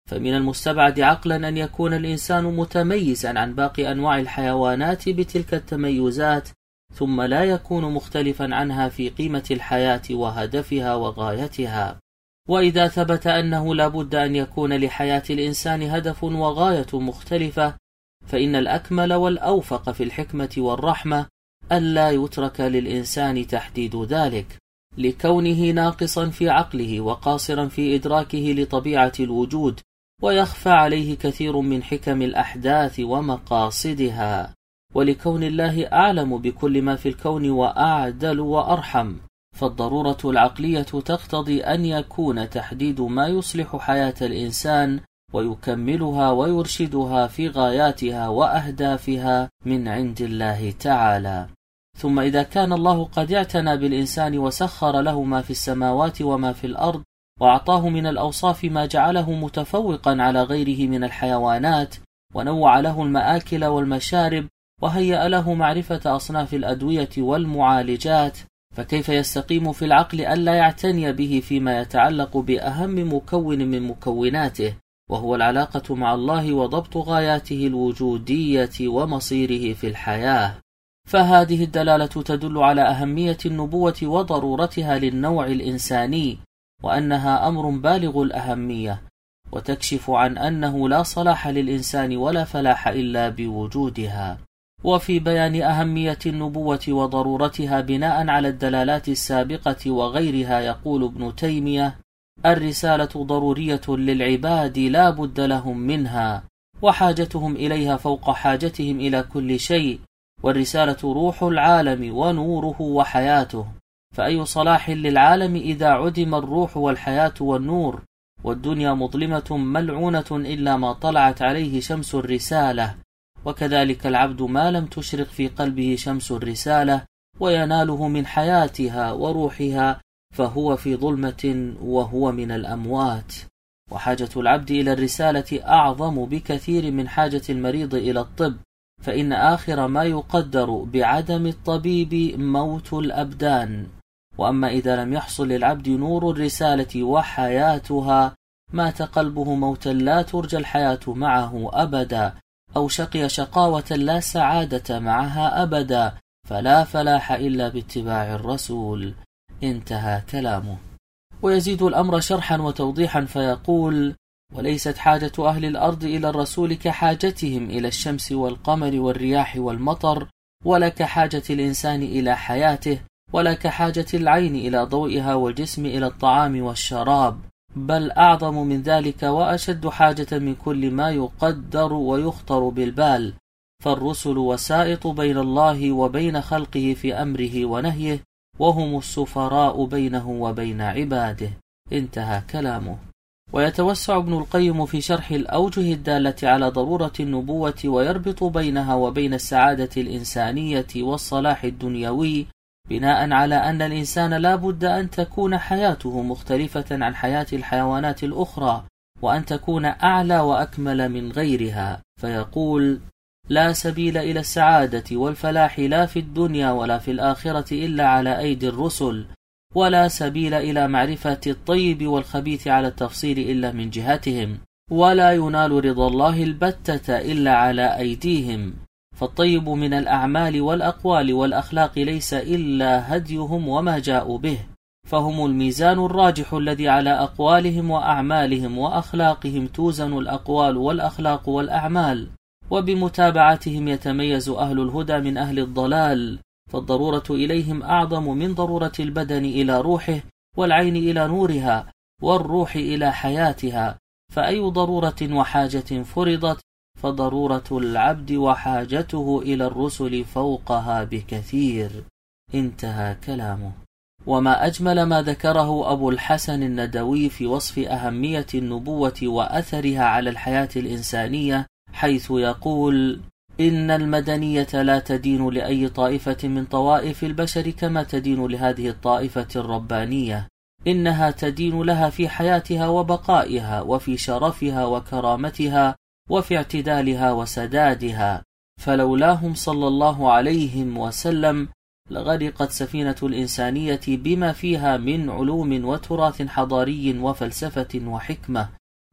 فمن المستبعد عقلا أن يكون الإنسان متميزا عن باقي أنواع الحيوانات بتلك التميزات، ثم لا يكون مختلفا عنها في قيمة الحياة وهدفها وغايتها. وإذا ثبت أنه لا بد أن يكون لحياة الإنسان هدف وغاية مختلفة، فإن الأكمل والأوفق في الحكمة والرحمة ألا يترك للإنسان تحديد ذلك، لكونه ناقصا في عقله وقاصرا في إدراكه لطبيعة الوجود، ويخفى عليه كثير من حكم الأحداث ومقاصدها، ولكون الله أعلم بكل ما في الكون وأعدل وأرحم، فالضرورة العقلية تقتضي أن يكون تحديد ما يصلح حياة الإنسان ويكملها ويرشدها في غاياتها وأهدافها من عند الله تعالى. ثم إذا كان الله قد اعتنى بالإنسان وسخر له ما في السماوات وما في الأرض، وأعطاه من الأوصاف ما جعله متفوقا على غيره من الحيوانات، ونوع له المآكل والمشارب، وهيأ له معرفة أصناف الأدوية والمعالجات، فكيف يستقيم في العقل ألا يعتني به فيما يتعلق بأهم مكون من مكوناته، وهو العلاقة مع الله وضبط غاياته الوجودية ومصيره في الحياة؟ فهذه الدلالة تدل على أهمية النبوة وضرورتها للنوع الإنساني، وأنها أمر بالغ الأهمية، وتكشف عن أنه لا صلاح للإنسان ولا فلاح إلا بوجودها. وفي بيان أهمية النبوة وضرورتها بناء على الدلالات السابقة وغيرها يقول ابن تيمية: الرسالة ضرورية للعباد لا بد لهم منها، وحاجتهم إليها فوق حاجتهم إلى كل شيء، والرسالة روح العالم ونوره وحياته، فأي صلاح للعالم إذا عدم الروح والحياة والنور، والدنيا مظلمة ملعونة إلا ما طلعت عليه شمس الرسالة، وكذلك العبد ما لم تشرق في قلبه شمس الرسالة ويناله من حياتها وروحها فهو في ظلمة وهو من الأموات. وحاجة العبد إلى الرسالة أعظم بكثير من حاجة المريض إلى الطب، فإن آخر ما يقدر بعدم الطبيب موت الأبدان. وأما إذا لم يحصل للعبد نور الرسالة وحياتها، مات قلبه موتا لا ترجى الحياة معه أبدا، أو شقي شقاوة لا سعادة معها أبدا، فلا فلاح إلا باتباع الرسول. انتهى كلامه. ويزيد الأمر شرحا وتوضيحا فيقول: وليست حاجة أهل الأرض إلى الرسول كحاجتهم إلى الشمس والقمر والرياح والمطر، ولا كحاجة الإنسان إلى حياته، ولا كحاجة العين إلى ضوئها والجسم إلى الطعام والشراب، بل أعظم من ذلك وأشد حاجة من كل ما يقدر ويخطر بالبال، فالرسل وسائط بين الله وبين خلقه في أمره ونهيه، وهم السفراء بينه وبين عباده. انتهى كلامه. ويتوسع ابن القيم في شرح الأوجه الدالة على ضرورة النبوة، ويربط بينها وبين السعادة الإنسانية والصلاح الدنيوي، بناء على أن الإنسان لا بد أن تكون حياته مختلفة عن حياة الحيوانات الأخرى، وأن تكون أعلى وأكمل من غيرها، فيقول: لا سبيل إلى السعادة والفلاح لا في الدنيا ولا في الآخرة إلا على أيدي الرسل، ولا سبيل إلى معرفة الطيب والخبيث على التفصيل إلا من جهتهم، ولا ينال رضا الله البتة إلا على أيديهم، فالطيب من الأعمال والأقوال والأخلاق ليس إلا هديهم وما جاءوا به، فهم الميزان الراجح الذي على أقوالهم وأعمالهم وأخلاقهم توزن الأقوال والأخلاق والأعمال، وبمتابعتهم يتميز أهل الهدى من أهل الضلال، فالضرورة إليهم أعظم من ضرورة البدن إلى روحه، والعين إلى نورها، والروح إلى حياتها، فأي ضرورة وحاجة فرضت فضرورة العبد وحاجته إلى الرسل فوقها بكثير. انتهى كلامه. وما أجمل ما ذكره أبو الحسن الندوي في وصف أهمية النبوة وأثرها على الحياة الإنسانية، حيث يقول: إن المدنية لا تدين لأي طائفة من طوائف البشر كما تدين لهذه الطائفة الربانية، إنها تدين لها في حياتها وبقائها، وفي شرفها وكرامتها، وفي اعتدالها وسدادها، فلولاهم صلى الله عليه وسلم لغرقت سفينة الإنسانية بما فيها من علوم وتراث حضاري وفلسفة وحكمة،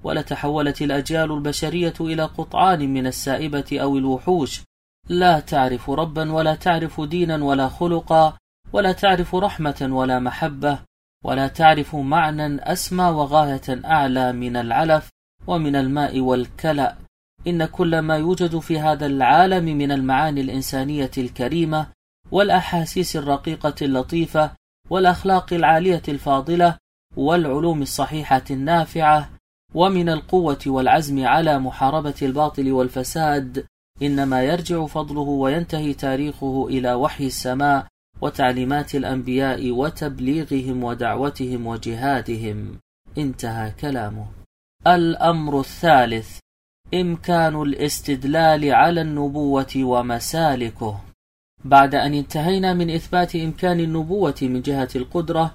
ولتحولت الأجيال البشرية إلى قطعان من السائبة أو الوحوش، لا تعرف ربا ولا تعرف دينا ولا خلقا، ولا تعرف رحمة ولا محبة، ولا تعرف معنى أسمى وغاية أعلى من العلف ومن الماء والكلأ. إن كل ما يوجد في هذا العالم من المعاني الإنسانية الكريمة والأحاسيس الرقيقة اللطيفة والأخلاق العالية الفاضلة والعلوم الصحيحة النافعة ومن القوة والعزم على محاربة الباطل والفساد، إنما يرجع فضله وينتهي تاريخه إلى وحي السماء وتعليمات الأنبياء وتبليغهم ودعوتهم وجهادهم. انتهى كلامه. الأمر الثالث: إمكان الاستدلال على النبوة ومسالكه. بعد أن انتهينا من إثبات إمكان النبوة من جهة القدرة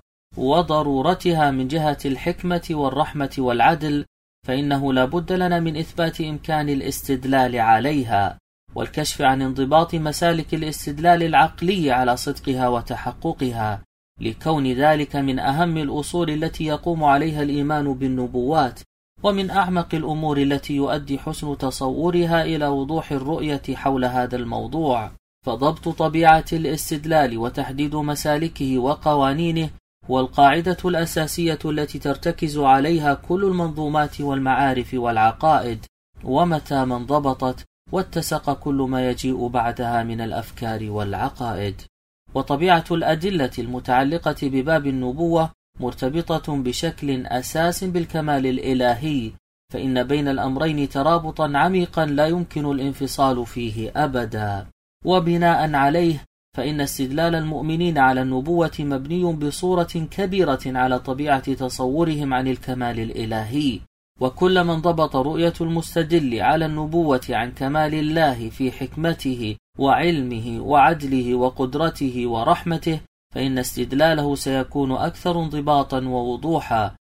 وضرورتها من جهة الحكمة والرحمة والعدل، فإنه لا بد لنا من إثبات إمكان الاستدلال عليها والكشف عن انضباط مسالك الاستدلال العقلي على صدقها وتحققها، لكون ذلك من أهم الأصول التي يقوم عليها الإيمان بالنبوات، ومن أعمق الأمور التي يؤدي حسن تصورها إلى وضوح الرؤية حول هذا الموضوع. فضبط طبيعة الاستدلال وتحديد مسالكه وقوانينه والقاعدة الأساسية التي ترتكز عليها كل المنظومات والمعارف والعقائد، ومتى ما انضبطت واتسق كل ما يجيء بعدها من الأفكار والعقائد. وطبيعة الأدلة المتعلقة بباب النبوة مرتبطة بشكل أساس بالكمال الإلهي، فإن بين الأمرين ترابطا عميقا لا يمكن الانفصال فيه أبدا. وبناء عليه فإن استدلال المؤمنين على النبوة مبني بصورة كبيرة على طبيعة تصورهم عن الكمال الإلهي، وكلما انضبط رؤية المستدل على النبوة عن كمال الله في حكمته وعلمه وعدله وقدرته ورحمته، فإن استدلاله سيكون أكثر انضباطا ووضوحا،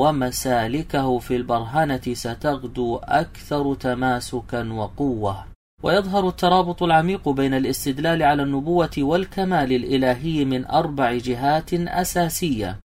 ومسالكه في البرهنة ستغدو أكثر تماسكا وقوة. ويظهر الترابط العميق بين الاستدلال على النبوة والكمال الإلهي من 4 جهات أساسية.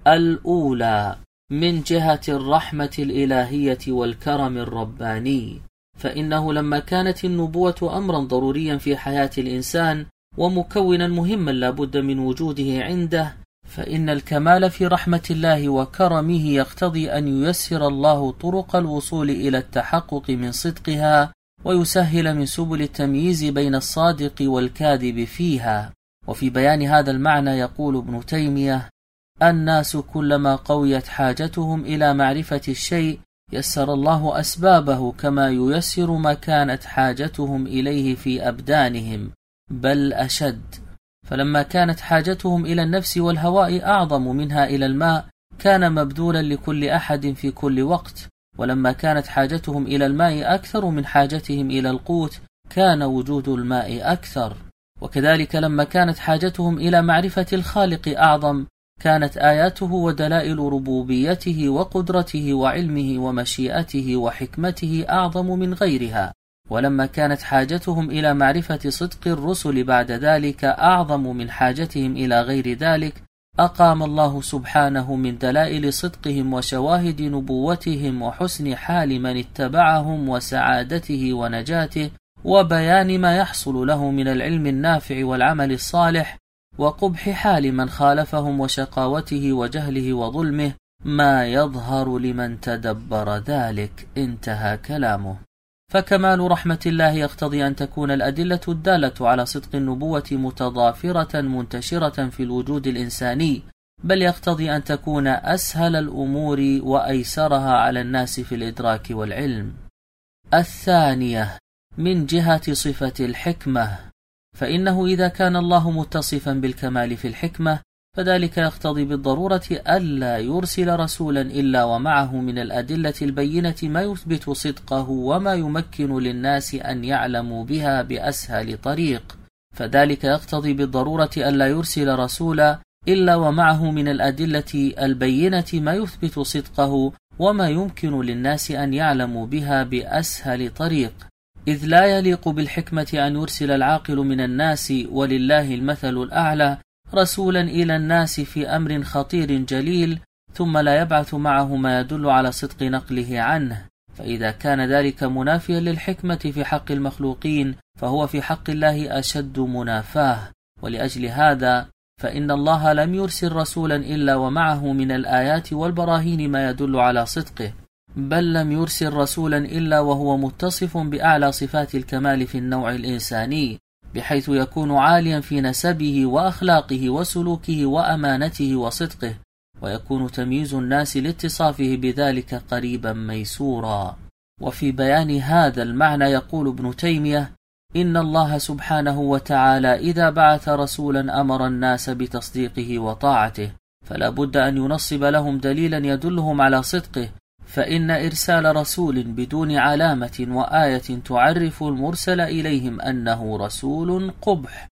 الأولى من جهة الرحمة الإلهية والكرم الرباني، فإنه لما كانت النبوة أمرا ضروريا في حياة الإنسان ومكونا مهما لا بد من وجوده عنده، فإن الكمال في رحمة الله وكرمه يقتضي أن ييسر الله طرق الوصول إلى التحقق من صدقها ويسهل من سبل التمييز بين الصادق والكاذب فيها. وفي بيان هذا المعنى يقول ابن تيمية: الناس كلما قويت حاجتهم إلى معرفة الشيء يسر الله أسبابه كما ييسر ما كانت حاجتهم إليه في أبدانهم، بل أشد. فلما كانت حاجتهم إلى النفس والهواء أعظم منها إلى الماء كان مبذولا لكل أحد في كل وقت، ولما كانت حاجتهم إلى الماء أكثر من حاجتهم إلى القوت كان وجود الماء أكثر. وكذلك لما كانت حاجتهم إلى معرفة الخالق أعظم كانت آياته ودلائل ربوبيته وقدرته وعلمه ومشيئته وحكمته أعظم من غيرها. ولما كانت حاجتهم إلى معرفة صدق الرسل بعد ذلك أعظم من حاجتهم إلى غير ذلك، أقام الله سبحانه من دلائل صدقهم وشواهد نبوتهم وحسن حال من اتبعهم وسعادته ونجاته وبيان ما يحصل له من العلم النافع والعمل الصالح وقبح حال من خالفهم وشقاوته وجهله وظلمه ما يظهر لمن تدبر ذلك. انتهى كلامه. فكمال رحمة الله يقتضي أن تكون الأدلة الدالة على صدق النبوة متضافرة منتشرة في الوجود الإنساني، بل يقتضي أن تكون أسهل الأمور وأيسرها على الناس في الإدراك والعلم. الثانية من جهة صفة الحكمة، فإنه إذا كان الله متصفا بالكمال في الحكمة فذلك يقتضي بالضرورة ألا يرسل رسولا إلا ومعه من الأدلة البينة ما يثبت صدقه وما يمكن للناس أن يعلموا بها بأسهل طريق، فذلك يقتضي بالضرورة ألا يرسل رسولا إلا ومعه من الأدلة البينة ما يثبت صدقه وما يمكن للناس أن يعلموا بها بأسهل طريق، إذ لا يليق بالحكمة أن يرسل العاقل من الناس ولله المثل الأعلى رسولا إلى الناس في أمر خطير جليل ثم لا يبعث معه ما يدل على صدق نقله عنه، فإذا كان ذلك منافيا للحكمة في حق المخلوقين فهو في حق الله أشد منافاه. ولأجل هذا فإن الله لم يرسل رسولا إلا ومعه من الآيات والبراهين ما يدل على صدقه، بل لم يرسل رسولا إلا وهو متصف بأعلى صفات الكمال في النوع الإنساني، بحيث يكون عاليا في نسبه وأخلاقه وسلوكه وأمانته وصدقه، ويكون تمييز الناس لاتصافه بذلك قريبا ميسورا. وفي بيان هذا المعنى يقول ابن تيمية: إن الله سبحانه وتعالى إذا بعث رسولا أمر الناس بتصديقه وطاعته، فلا بد أن ينصب لهم دليلا يدلهم على صدقه، فإن إرسال رسول بدون علامة وآية تعرف المرسل إليهم أنه رسول قبح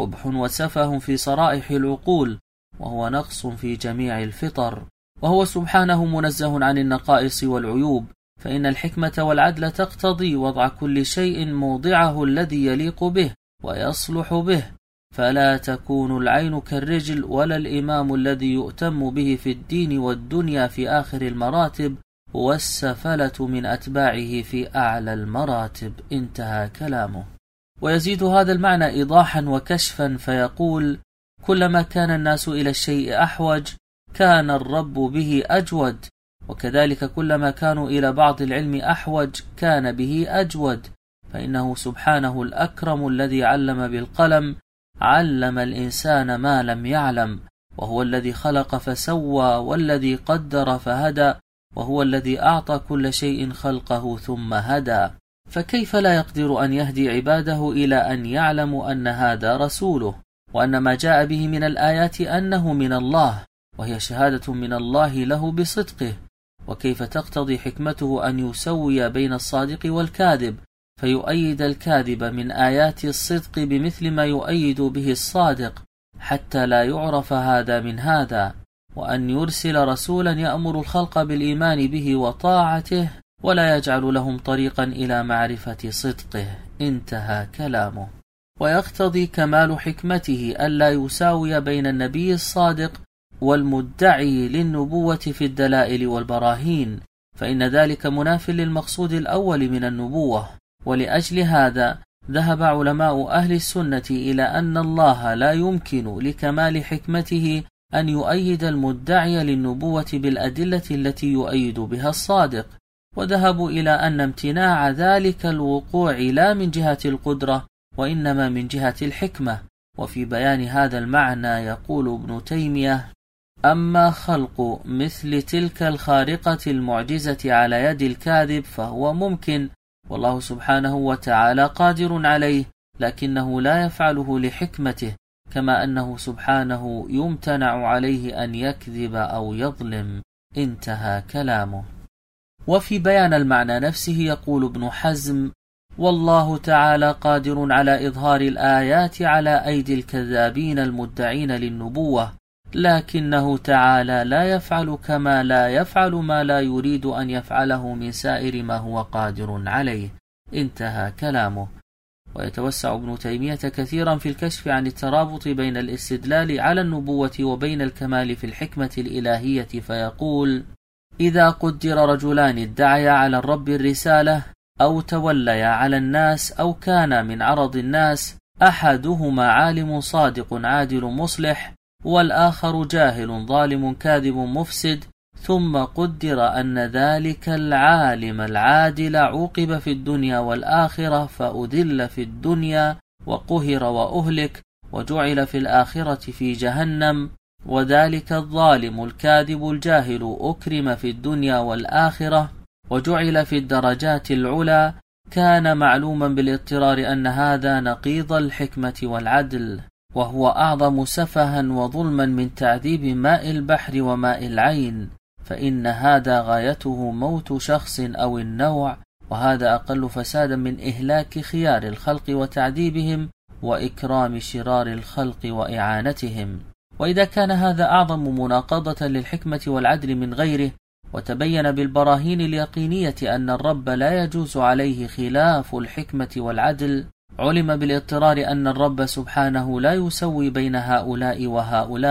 وسفه في صرائح العقول، وهو نقص في جميع الفطر، وهو سبحانه منزه عن النقائص والعيوب، فإن الحكمة والعدل تقتضي وضع كل شيء موضعه الذي يليق به ويصلح به، فلا تكون العين كالرجل ولا الإمام الذي يؤتم به في الدين والدنيا في آخر المراتب والسفلة من أتباعه في أعلى المراتب. انتهى كلامه. ويزيد هذا المعنى إيضاحا وكشفا فيقول: كلما كان الناس إلى الشيء أحوج كان الرب به أجود، وكذلك كلما كانوا إلى بعض العلم أحوج كان به أجود، فإنه سبحانه الأكرم الذي علم بالقلم علم الإنسان ما لم يعلم، وهو الذي خلق فسوى والذي قدر فهدى، وهو الذي أعطى كل شيء خلقه ثم هدى، فكيف لا يقدر أن يهدي عباده إلى أن يعلموا أن هذا رسوله، وأن ما جاء به من الآيات أنه من الله، وهي شهادة من الله له بصدقه. وكيف تقتضي حكمته أن يسوي بين الصادق والكاذب، فيؤيد الكاذب من آيات الصدق بمثل ما يؤيد به الصادق، حتى لا يعرف هذا من هذا، وأن يرسل رسولا يأمر الخلق بالإيمان به وطاعته ولا يجعل لهم طريقا إلى معرفة صدقه. انتهى كلامه. ويقتضي كمال حكمته ألا يساوي بين النبي الصادق والمدعي للنبوة في الدلائل والبراهين، فإن ذلك مناف للمقصود الأول من النبوة. ولأجل هذا ذهب علماء أهل السنة إلى أن الله لا يمكن لكمال حكمته أن يؤيد المدعي للنبوة بالأدلة التي يؤيد بها الصادق، وذهبوا إلى أن امتناع ذلك الوقوع لا من جهة القدرة وإنما من جهة الحكمة. وفي بيان هذا المعنى يقول ابن تيمية: أما خلق مثل تلك الخارقة المعجزة على يد الكاذب فهو ممكن، والله سبحانه وتعالى قادر عليه، لكنه لا يفعله لحكمته، كما أنه سبحانه يمتنع عليه أن يكذب أو يظلم. انتهى كلامه. وفي بيان المعنى نفسه يقول ابن حزم: والله تعالى قادر على إظهار الآيات على أيدي الكذابين المدعين للنبوة، لكنه تعالى لا يفعل كما لا يفعل ما لا يريد أن يفعله من سائر ما هو قادر عليه. انتهى كلامه. ويتوسع ابن تيمية كثيرا في الكشف عن الترابط بين الاستدلال على النبوة وبين الكمال في الحكمة الإلهية، فيقول: إذا قدر رجلان ادعيا على الرب الرسالة أو توليا على الناس أو كان من عرض الناس، أحدهما عالم صادق عادل مصلح، والآخر جاهل ظالم كاذب مفسد، ثم قدر أن ذلك العالم العادل عوقب في الدنيا والآخرة فأذل في الدنيا وقهر وأهلك، وجعل في الآخرة في جهنم، وذلك الظالم الكاذب الجاهل أكرم في الدنيا والآخرة وجعل في الدرجات العلى، كان معلوما بالاضطرار أن هذا نقيض الحكمة والعدل، وهو أعظم سفها وظلما من تعذيب ماء البحر وماء العين، فإن هذا غايته موت شخص أو النوع، وهذا أقل فسادا من إهلاك خيار الخلق وتعذيبهم وإكرام شرار الخلق وإعانتهم. وإذا كان هذا أعظم مناقضة للحكمة والعدل من غيره، وتبين بالبراهين اليقينية أن الرب لا يجوز عليه خلاف الحكمة والعدل، علم بالاضطرار أن الرب سبحانه لا يسوي بين هؤلاء وهؤلاء،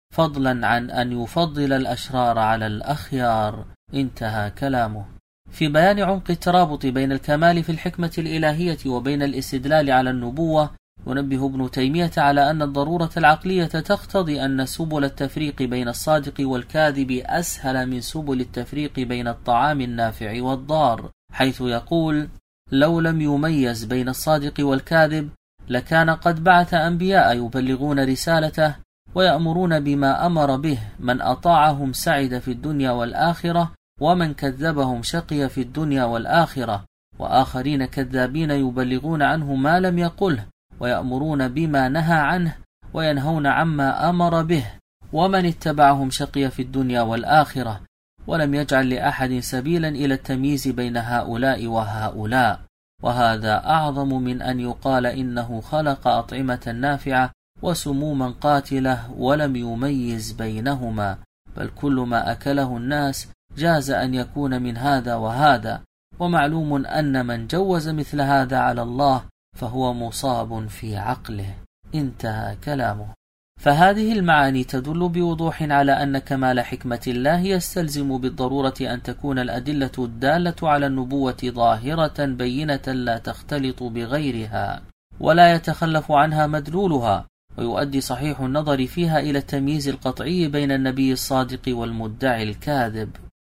فضلا عن أن يفضل الأشرار على الأخيار. انتهى كلامه. في بيان عمق الترابط بين الكمال في الحكمة الإلهية وبين الاستدلال على النبوة، ينبه ابن تيمية على أن الضرورة العقلية تقتضي أن سبل التفريق بين الصادق والكاذب أسهل من سبل التفريق بين الطعام النافع والضار، حيث يقول: لو لم يميز بين الصادق والكاذب لكان قد بعث أنبياء يبلغون رسالته ويأمرون بما أمر به، من أطاعهم سعد في الدنيا والآخرة، ومن كذبهم شقي في الدنيا والآخرة، وآخرين كذابين يبلغون عنه ما لم يقله ويأمرون بما نهى عنه وينهون عما أمر به، ومن اتبعهم شقي في الدنيا والآخرة، ولم يجعل لأحد سبيلا إلى التمييز بين هؤلاء وهؤلاء. وهذا أعظم من أن يقال إنه خلق أطعمة نافعة وسموما قاتلة ولم يميز بينهما، بل كل ما أكله الناس جاز أن يكون من هذا وهذا، ومعلوم أن من جوز مثل هذا على الله فهو مصاب في عقله. انتهى كلامه. فهذه المعاني تدل بوضوح على أن كمال حكمة الله يستلزم بالضرورة أن تكون الأدلة الدالة على النبوة ظاهرة بينة لا تختلط بغيرها ولا يتخلف عنها مدلولها، ويؤدي صحيح النظر فيها إلى التمييز القطعي بين النبي الصادق والمدعي الكاذب.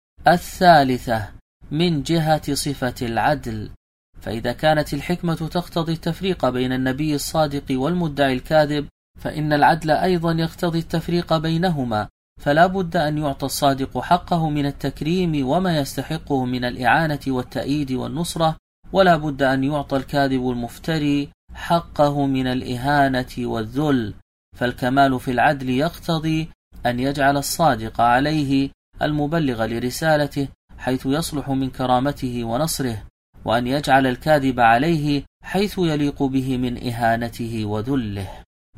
الثالثة من جهة صفة العدل، فإذا كانت الحكمة تقتضي التفريق بين النبي الصادق والمدعي الكاذب، فإن العدل أيضا يقتضي التفريق بينهما، فلا بد أن يعطى الصادق حقه من التكريم وما يستحقه من الإعانة والتأييد والنصرة، ولا بد أن يعطى الكاذب المفتري حقه من الإهانة والذل. فالكمال في العدل يقتضي أن يجعل الصادق عليه المبلغ لرسالته حيث يصلح من كرامته ونصره، وأن يجعل الكاذب عليه حيث يليق به من إهانته وذله.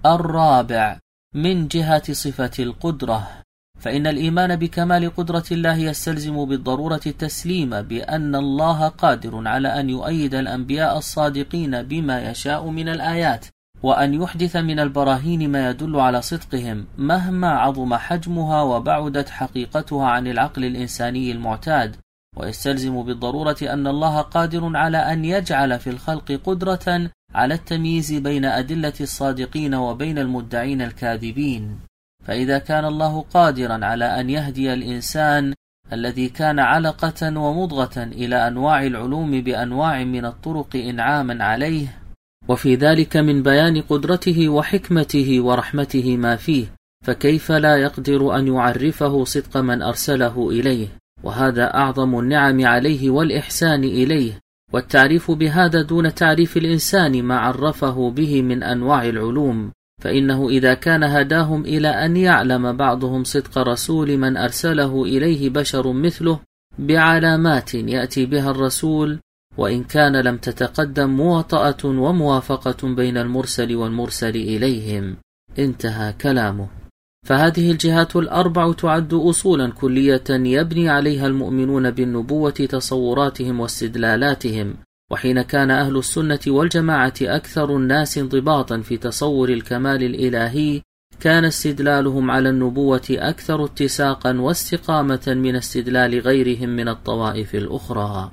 الرابع من جهة صفة القدرة، فإن الإيمان بكمال قدرة الله يستلزم بالضرورة التسليم بأن الله قادر على أن يؤيد الأنبياء الصادقين بما يشاء من الآيات، وأن يحدث من البراهين ما يدل على صدقهم مهما عظم حجمها وبعدت حقيقتها عن العقل الإنساني المعتاد. ويستلزم بالضرورة أن الله قادر على أن يجعل في الخلق قدرة على التمييز بين أدلة الصادقين وبين المدعين الكاذبين. فإذا كان الله قادرا على أن يهدي الإنسان الذي كان علقة ومضغة إلى أنواع العلوم بأنواع من الطرق إنعاما عليه، وفي ذلك من بيان قدرته وحكمته ورحمته ما فيه، فكيف لا يقدر أن يعرفه صدق من أرسله إليه؟ وهذا أعظم النعم عليه والإحسان إليه، والتعريف بهذا دون تعريف الإنسان ما عرفه به من أنواع العلوم، فإنه إذا كان هداهم إلى أن يعلم بعضهم صدق رسول من أرسله إليه بشر مثله بعلامات يأتي بها الرسول، وإن كان لم تتقدم موطأة وموافقة بين المرسل والمرسل إليهم. انتهى كلامه. فهذه الجهات الأربع تعد أصولا كلية يبني عليها المؤمنون بالنبوة تصوراتهم واستدلالاتهم. وحين كان أهل السنة والجماعة أكثر الناس انضباطا في تصور الكمال الإلهي، كان استدلالهم على النبوة أكثر اتساقا واستقامة من استدلال غيرهم من الطوائف الأخرى.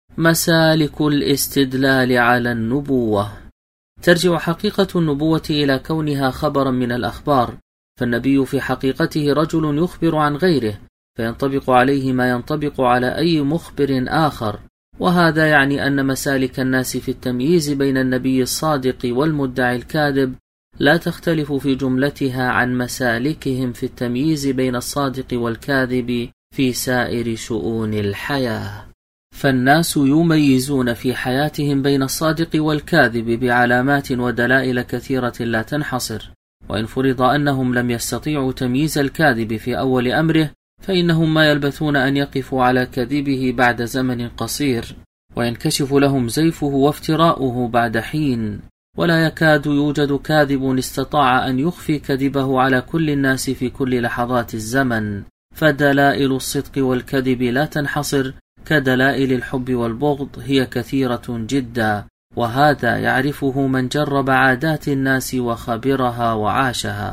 مسالك الاستدلال على النبوة. ترجع حقيقة النبوة إلى كونها خبرا من الأخبار، فالنبي في حقيقته رجل يخبر عن غيره، فينطبق عليه ما ينطبق على أي مخبر آخر، وهذا يعني أن مسالك الناس في التمييز بين النبي الصادق والمدعي الكاذب لا تختلف في جملتها عن مسالكهم في التمييز بين الصادق والكاذب في سائر شؤون الحياة. فالناس يميزون في حياتهم بين الصادق والكاذب بعلامات ودلائل كثيرة لا تنحصر، وإن فرض أنهم لم يستطيعوا تمييز الكاذب في أول أمره، فإنهم ما يلبثون أن يقفوا على كذبه بعد زمن قصير، وينكشف لهم زيفه وافتراؤه بعد حين، ولا يكاد يوجد كاذب استطاع أن يخفي كذبه على كل الناس في كل لحظات الزمن. فدلائل الصدق والكذب لا تنحصر، كدلائل الحب والبغض هي كثيرة جدا، وهذا يعرفه من جرب عادات الناس وخبرها وعاشها.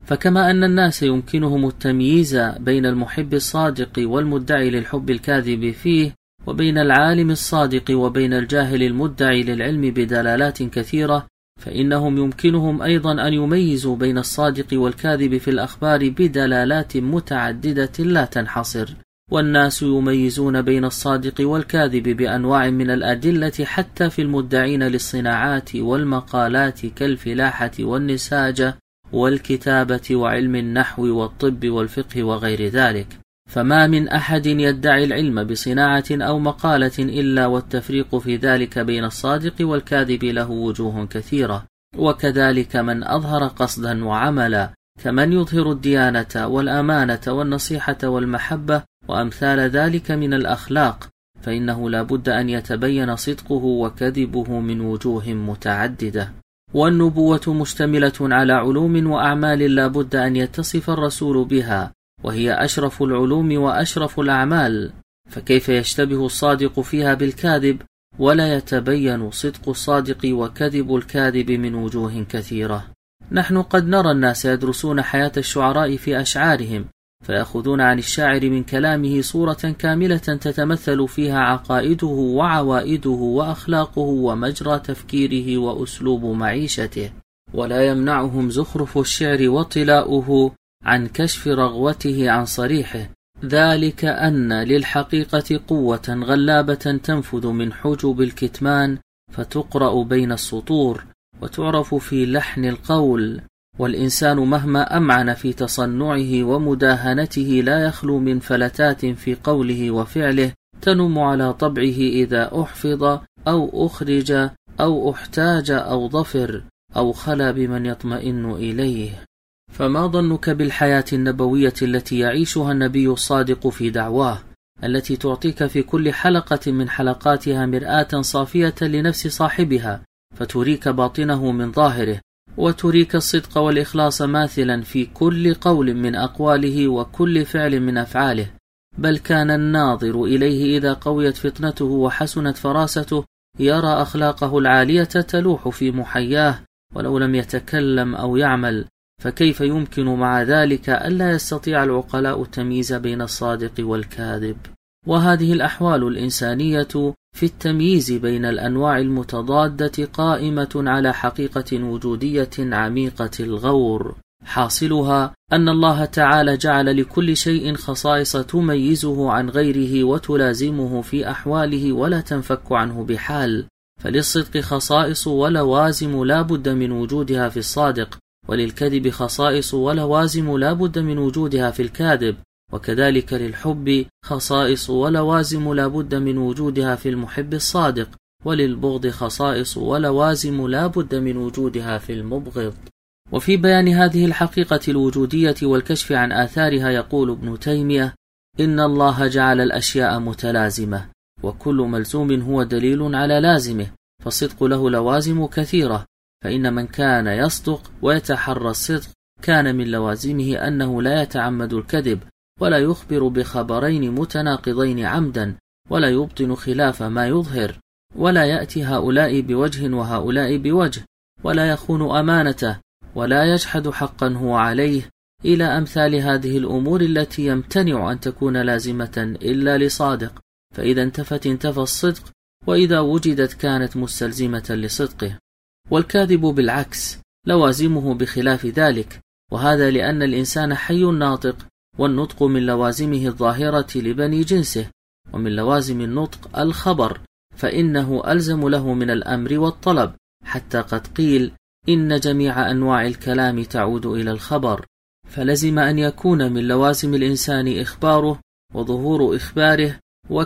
فكما أن الناس يمكنهم التمييز بين المحب الصادق والمدعي للحب الكاذب فيه، وبين العالم الصادق وبين الجاهل المدعي للعلم بدلالات كثيرة، فإنهم يمكنهم أيضا أن يميزوا بين الصادق والكاذب في الأخبار بدلالات متعددة لا تنحصر. والناس يميزون بين الصادق والكاذب بأنواع من الأدلة حتى في المدعين للصناعات والمقالات كالفلاحة والنساجة والكتابة وعلم النحو والطب والفقه وغير ذلك. فما من أحد يدعي العلم بصناعة أو مقالة إلا والتفريق في ذلك بين الصادق والكاذب له وجوه كثيرة. وكذلك من أظهر قصدا وعملا، كمن يظهر الديانة والأمانة والنصيحة والمحبة وأمثال ذلك من الأخلاق، فإنه لا بد أن يتبين صدقه وكذبه من وجوه متعددة. والنبوة مشتملة على علوم وأعمال لا بد أن يتصف الرسول بها، وهي أشرف العلوم وأشرف الأعمال، فكيف يشتبه الصادق فيها بالكاذب ولا يتبين صدق الصادق وكذب الكاذب من وجوه كثيرة؟ نحن قد نرى الناس يدرسون حياة الشعراء في أشعارهم، فيأخذون عن الشاعر من كلامه صورة كاملة تتمثل فيها عقائده وعوائده وأخلاقه ومجرى تفكيره وأسلوب معيشته، ولا يمنعهم زخرف الشعر وطلاؤه عن كشف رغوته عن صريحه، ذلك أن للحقيقة قوة غلابة تنفذ من حجب الكتمان فتقرأ بين السطور وتعرف في لحن القول. والإنسان مهما أمعن في تصنعه ومداهنته لا يخلو من فلتات في قوله وفعله تنم على طبعه إذا أحفظ أو أخرج أو احتاج أو ظفر أو خلا بمن يطمئن إليه. فما ظنك بالحياة النبوية التي يعيشها النبي الصادق في دعواه، التي تعطيك في كل حلقة من حلقاتها مرآة صافية لنفس صاحبها، فتريك باطنه من ظاهره، وتريك الصدق والإخلاص ماثلا في كل قول من أقواله وكل فعل من أفعاله. بل كان الناظر إليه إذا قويت فطنته وحسنت فراسته يرى أخلاقه العالية تلوح في محياه ولو لم يتكلم أو يعمل، فكيف يمكن مع ذلك ألا يستطيع العقلاء التمييز بين الصادق والكاذب؟ وهذه الأحوال الإنسانية في التمييز بين الأنواع المتضادة قائمة على حقيقة وجودية عميقة الغور، حاصلها أن الله تعالى جعل لكل شيء خصائص تميزه عن غيره وتلازمه في أحواله ولا تنفك عنه بحال. فللصدق خصائص ولوازم لا بد من وجودها في الصادق، وللكذب خصائص ولوازم لا بد من وجودها في الكاذب، وكذلك للحب خصائص ولوازم لا بد من وجودها في المحب الصادق، وللبغض خصائص ولوازم لا بد من وجودها في المبغض. وفي بيان هذه الحقيقة الوجودية والكشف عن آثارها يقول ابن تيمية: إن الله جعل الأشياء متلازمة، وكل ملزوم هو دليل على لازمه، فالصدق له لوازم كثيرة، فإن من كان يصدق ويتحرى الصدق كان من لوازمه أنه لا يتعمد الكذب، ولا يخبر بخبرين متناقضين عمدا، ولا يبطن خلاف ما يظهر، ولا يأتي هؤلاء بوجه وهؤلاء بوجه، ولا يخون أمانته، ولا يجحد حقا هو عليه، إلى أمثال هذه الأمور التي يمتنع أن تكون لازمة إلا لصادق، فإذا انتفت انتفى الصدق، وإذا وجدت كانت مستلزمة لصدقه. والكاذب بالعكس لوازمه بخلاف ذلك، وهذا لأن الإنسان حي ناطق، والنطق من لوازمه الظاهرة لبني جنسه، ومن لوازم النطق الخبر، فإنه ألزم له من الأمر والطلب، حتى قد قيل إن جميع أنواع الكلام تعود إلى الخبر، فلزم أن يكون من لوازم الإنسان إخباره وظهور إخباره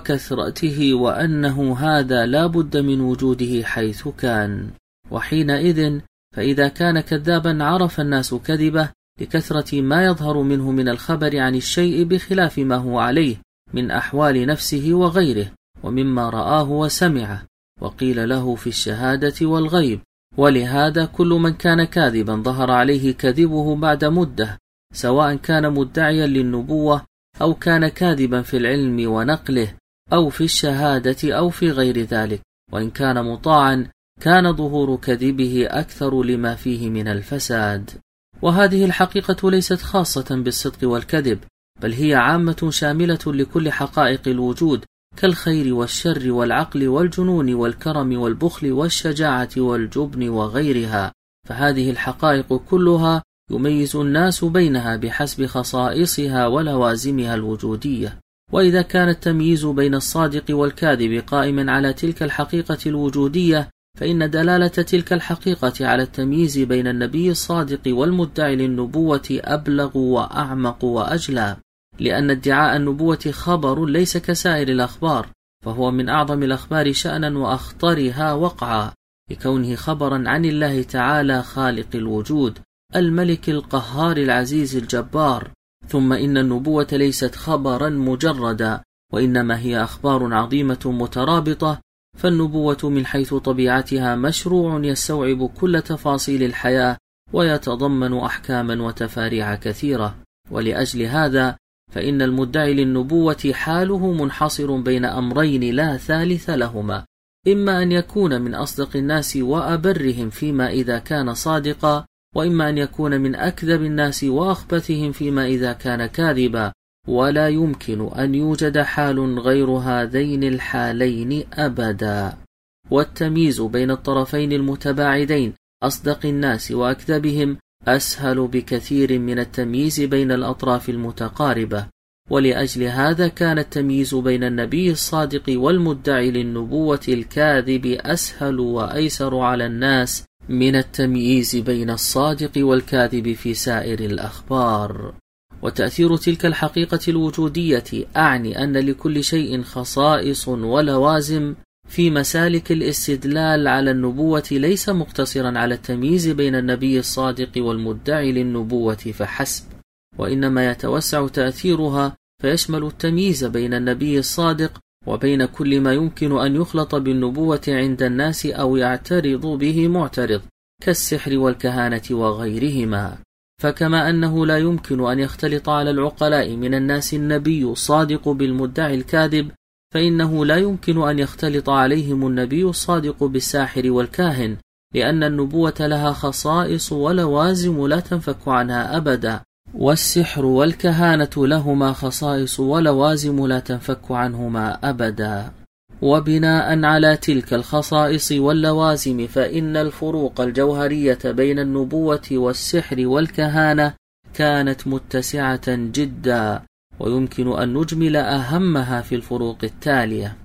وكثرته، وأنه هذا لا بد من وجوده حيث كان. وحينئذ فإذا كان كذابا عرف الناس كذبه لكثرة ما يظهر منه من الخبر عن الشيء بخلاف ما هو عليه من أحوال نفسه وغيره ومما رآه وسمعه، وقيل له في الشهادة والغيب. ولهذا كل من كان كاذبا ظهر عليه كذبه بعد مدة، سواء كان مدعيا للنبوة أو كان كاذبا في العلم ونقله أو في الشهادة أو في غير ذلك، وإن كان مطاعا كان ظهور كذبه أكثر لما فيه من الفساد. وهذه الحقيقة ليست خاصة بالصدق والكذب، بل هي عامة شاملة لكل حقائق الوجود كالخير والشر والعقل والجنون والكرم والبخل والشجاعة والجبن وغيرها، فهذه الحقائق كلها يميز الناس بينها بحسب خصائصها ولوازمها الوجودية. وإذا كان التمييز بين الصادق والكاذب قائما على تلك الحقيقة الوجودية، فإن دلالة تلك الحقيقة على التمييز بين النبي الصادق والمدعي للنبوة أبلغ وأعمق وأجلى، لأن ادعاء النبوة خبر ليس كسائر الأخبار، فهو من أعظم الأخبار شأنا وأخطرها وقعا، لكونه خبرا عن الله تعالى خالق الوجود الملك القهار العزيز الجبار. ثم إن النبوة ليست خبرا مجردا، وإنما هي أخبار عظيمة مترابطة، فالنبوة من حيث طبيعتها مشروع يستوعب كل تفاصيل الحياة ويتضمن أحكاما وتفاريع كثيرة. ولأجل هذا فإن المدعي للنبوة حاله منحصر بين أمرين لا ثالث لهما، إما أن يكون من أصدق الناس وأبرهم فيما إذا كان صادقا، وإما أن يكون من أكذب الناس وأخبثهم فيما إذا كان كاذبا، ولا يمكن أن يوجد حال غير هذين الحالين أبدا. والتمييز بين الطرفين المتباعدين أصدق الناس وأكذبهم أسهل بكثير من التمييز بين الأطراف المتقاربة، ولأجل هذا كان التمييز بين النبي الصادق والمدعي للنبوة الكاذب أسهل وأيسر على الناس من التمييز بين الصادق والكاذب في سائر الأخبار. وتأثير تلك الحقيقة الوجودية أعني أن لكل شيء خصائص ولوازم في مسالك الاستدلال على النبوة ليس مقتصرا على التمييز بين النبي الصادق والمدعي للنبوة فحسب، وإنما يتوسع تأثيرها فيشمل التمييز بين النبي الصادق وبين كل ما يمكن أن يخلط بالنبوة عند الناس أو يعترض به معترض كالسحر والكهانة وغيرهما. فكما أنه لا يمكن أن يختلط على العقلاء من الناس النبي الصادق بالمدعي الكاذب، فإنه لا يمكن أن يختلط عليهم النبي الصادق بالساحر والكاهن، لأن النبوة لها خصائص ولوازم لا تنفك عنها أبدا، والسحر والكهانة لهما خصائص ولوازم لا تنفك عنهما أبدا. وبناء على تلك الخصائص واللوازم فإن الفروق الجوهرية بين النبوة والسحر والكهانة كانت متسعة جدا، ويمكن أن نجمل أهمها في الفروق التالية.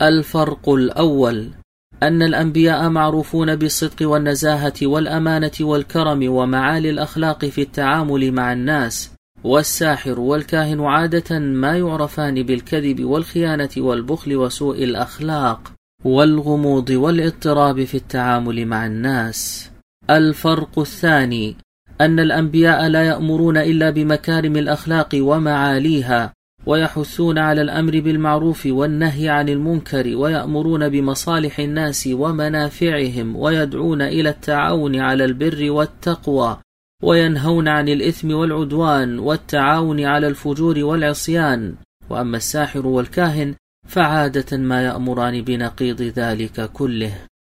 الفرق الأول أن الأنبياء معروفون بالصدق والنزاهة والأمانة والكرم ومعالي الأخلاق في التعامل مع الناس، والساحر والكاهن عادة ما يعرفان بالكذب والخيانة والبخل وسوء الأخلاق والغموض والاضطراب في التعامل مع الناس. الفرق الثاني أن الأنبياء لا يأمرون إلا بمكارم الأخلاق ومعاليها، ويحثون على الأمر بالمعروف والنهي عن المنكر، ويأمرون بمصالح الناس ومنافعهم، ويدعون إلى التعاون على البر والتقوى، وينهون عن الإثم والعدوان والتعاون على الفجور والعصيان. وأما الساحر والكاهن فعادة ما يأمران بنقيض ذلك كله.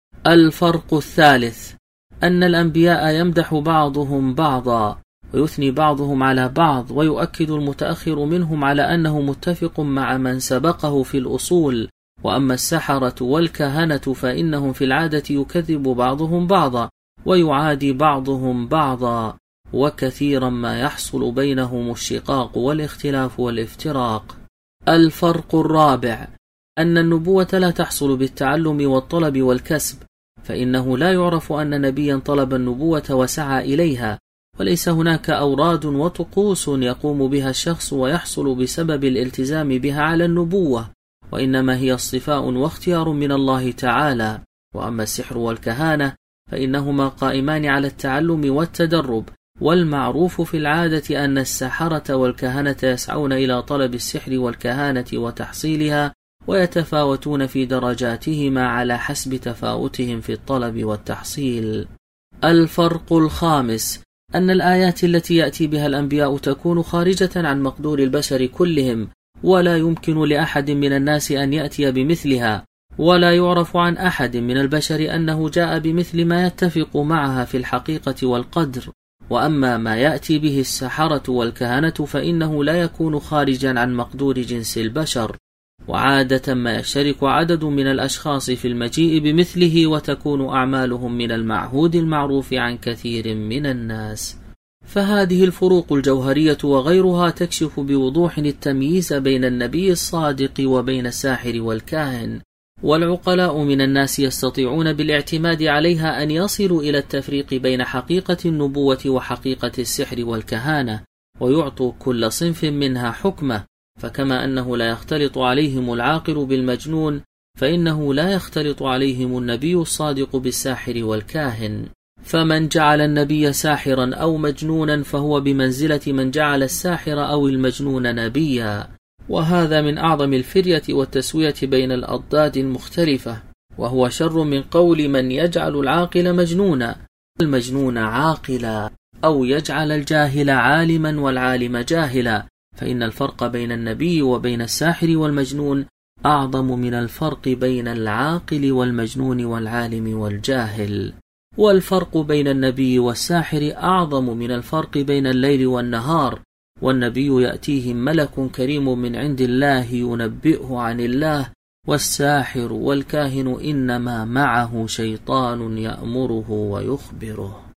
الفرق الثالث أن الأنبياء يمدح بعضهم بعضا، ويثني بعضهم على بعض، ويؤكد المتأخر منهم على أنه متفق مع من سبقه في الأصول. وأما السحرة والكهنة فإنهم في العادة يكذب بعضهم بعضا ويعادي بعضهم بعضا، وكثيرا ما يحصل بينهم الشقاق والاختلاف والافتراق. الفرق الرابع أن النبوة لا تحصل بالتعلم والطلب والكسب، فإنه لا يعرف أن نبيا طلب النبوة وسعى إليها، وليس هناك أوراد وطقوس يقوم بها الشخص ويحصل بسبب الالتزام بها على النبوة، وإنما هي اصطفاء واختيار من الله تعالى. وأما السحر والكهانة فإنهما قائمان على التعلم والتدرب، والمعروف في العادة أن السحرة والكهنة يسعون إلى طلب السحر والكهانة وتحصيلها، ويتفاوتون في درجاتهما على حسب تفاوتهم في الطلب والتحصيل. الفرق الخامس أن الآيات التي يأتي بها الأنبياء تكون خارجة عن مقدور البشر كلهم، ولا يمكن لأحد من الناس أن يأتي بمثلها، ولا يعرف عن أحد من البشر أنه جاء بمثل ما يتفق معها في الحقيقة والقدر، وأما ما يأتي به السحرة والكهنة فإنه لا يكون خارجا عن مقدور جنس البشر، وعادة ما يشترك عدد من الأشخاص في المجيء بمثله، وتكون أعمالهم من المعهود المعروف عن كثير من الناس. فهذه الفروق الجوهرية وغيرها تكشف بوضوح التمييز بين النبي الصادق وبين الساحر والكاهن، والعقلاء من الناس يستطيعون بالاعتماد عليها أن يصلوا إلى التفريق بين حقيقة النبوة وحقيقة السحر والكهانة، ويعطوا كل صنف منها حكمه. فكما أنه لا يختلط عليهم العاقل بالمجنون، فإنه لا يختلط عليهم النبي الصادق بالساحر والكاهن. فمن جعل النبي ساحرا أو مجنونا فهو بمنزلة من جعل الساحر أو المجنون نبيا، وهذا من أعظم الفرية والتسوية بين الأضداد المختلفة، وهو شر من قول من يجعل العاقل مجنونا والمجنون عاقلا، أو يجعل الجاهل عالما والعالم جاهلا، فإن الفرق بين النبي وبين الساحر والمجنون أعظم من الفرق بين العاقل والمجنون والعالم والجاهل. والفرق بين النبي والساحر أعظم من الفرق بين الليل والنهار، والنبي يأتيه ملك كريم من عند الله ينبئه عن الله، والساحر والكاهن إنما معه شيطان يأمره ويخبره.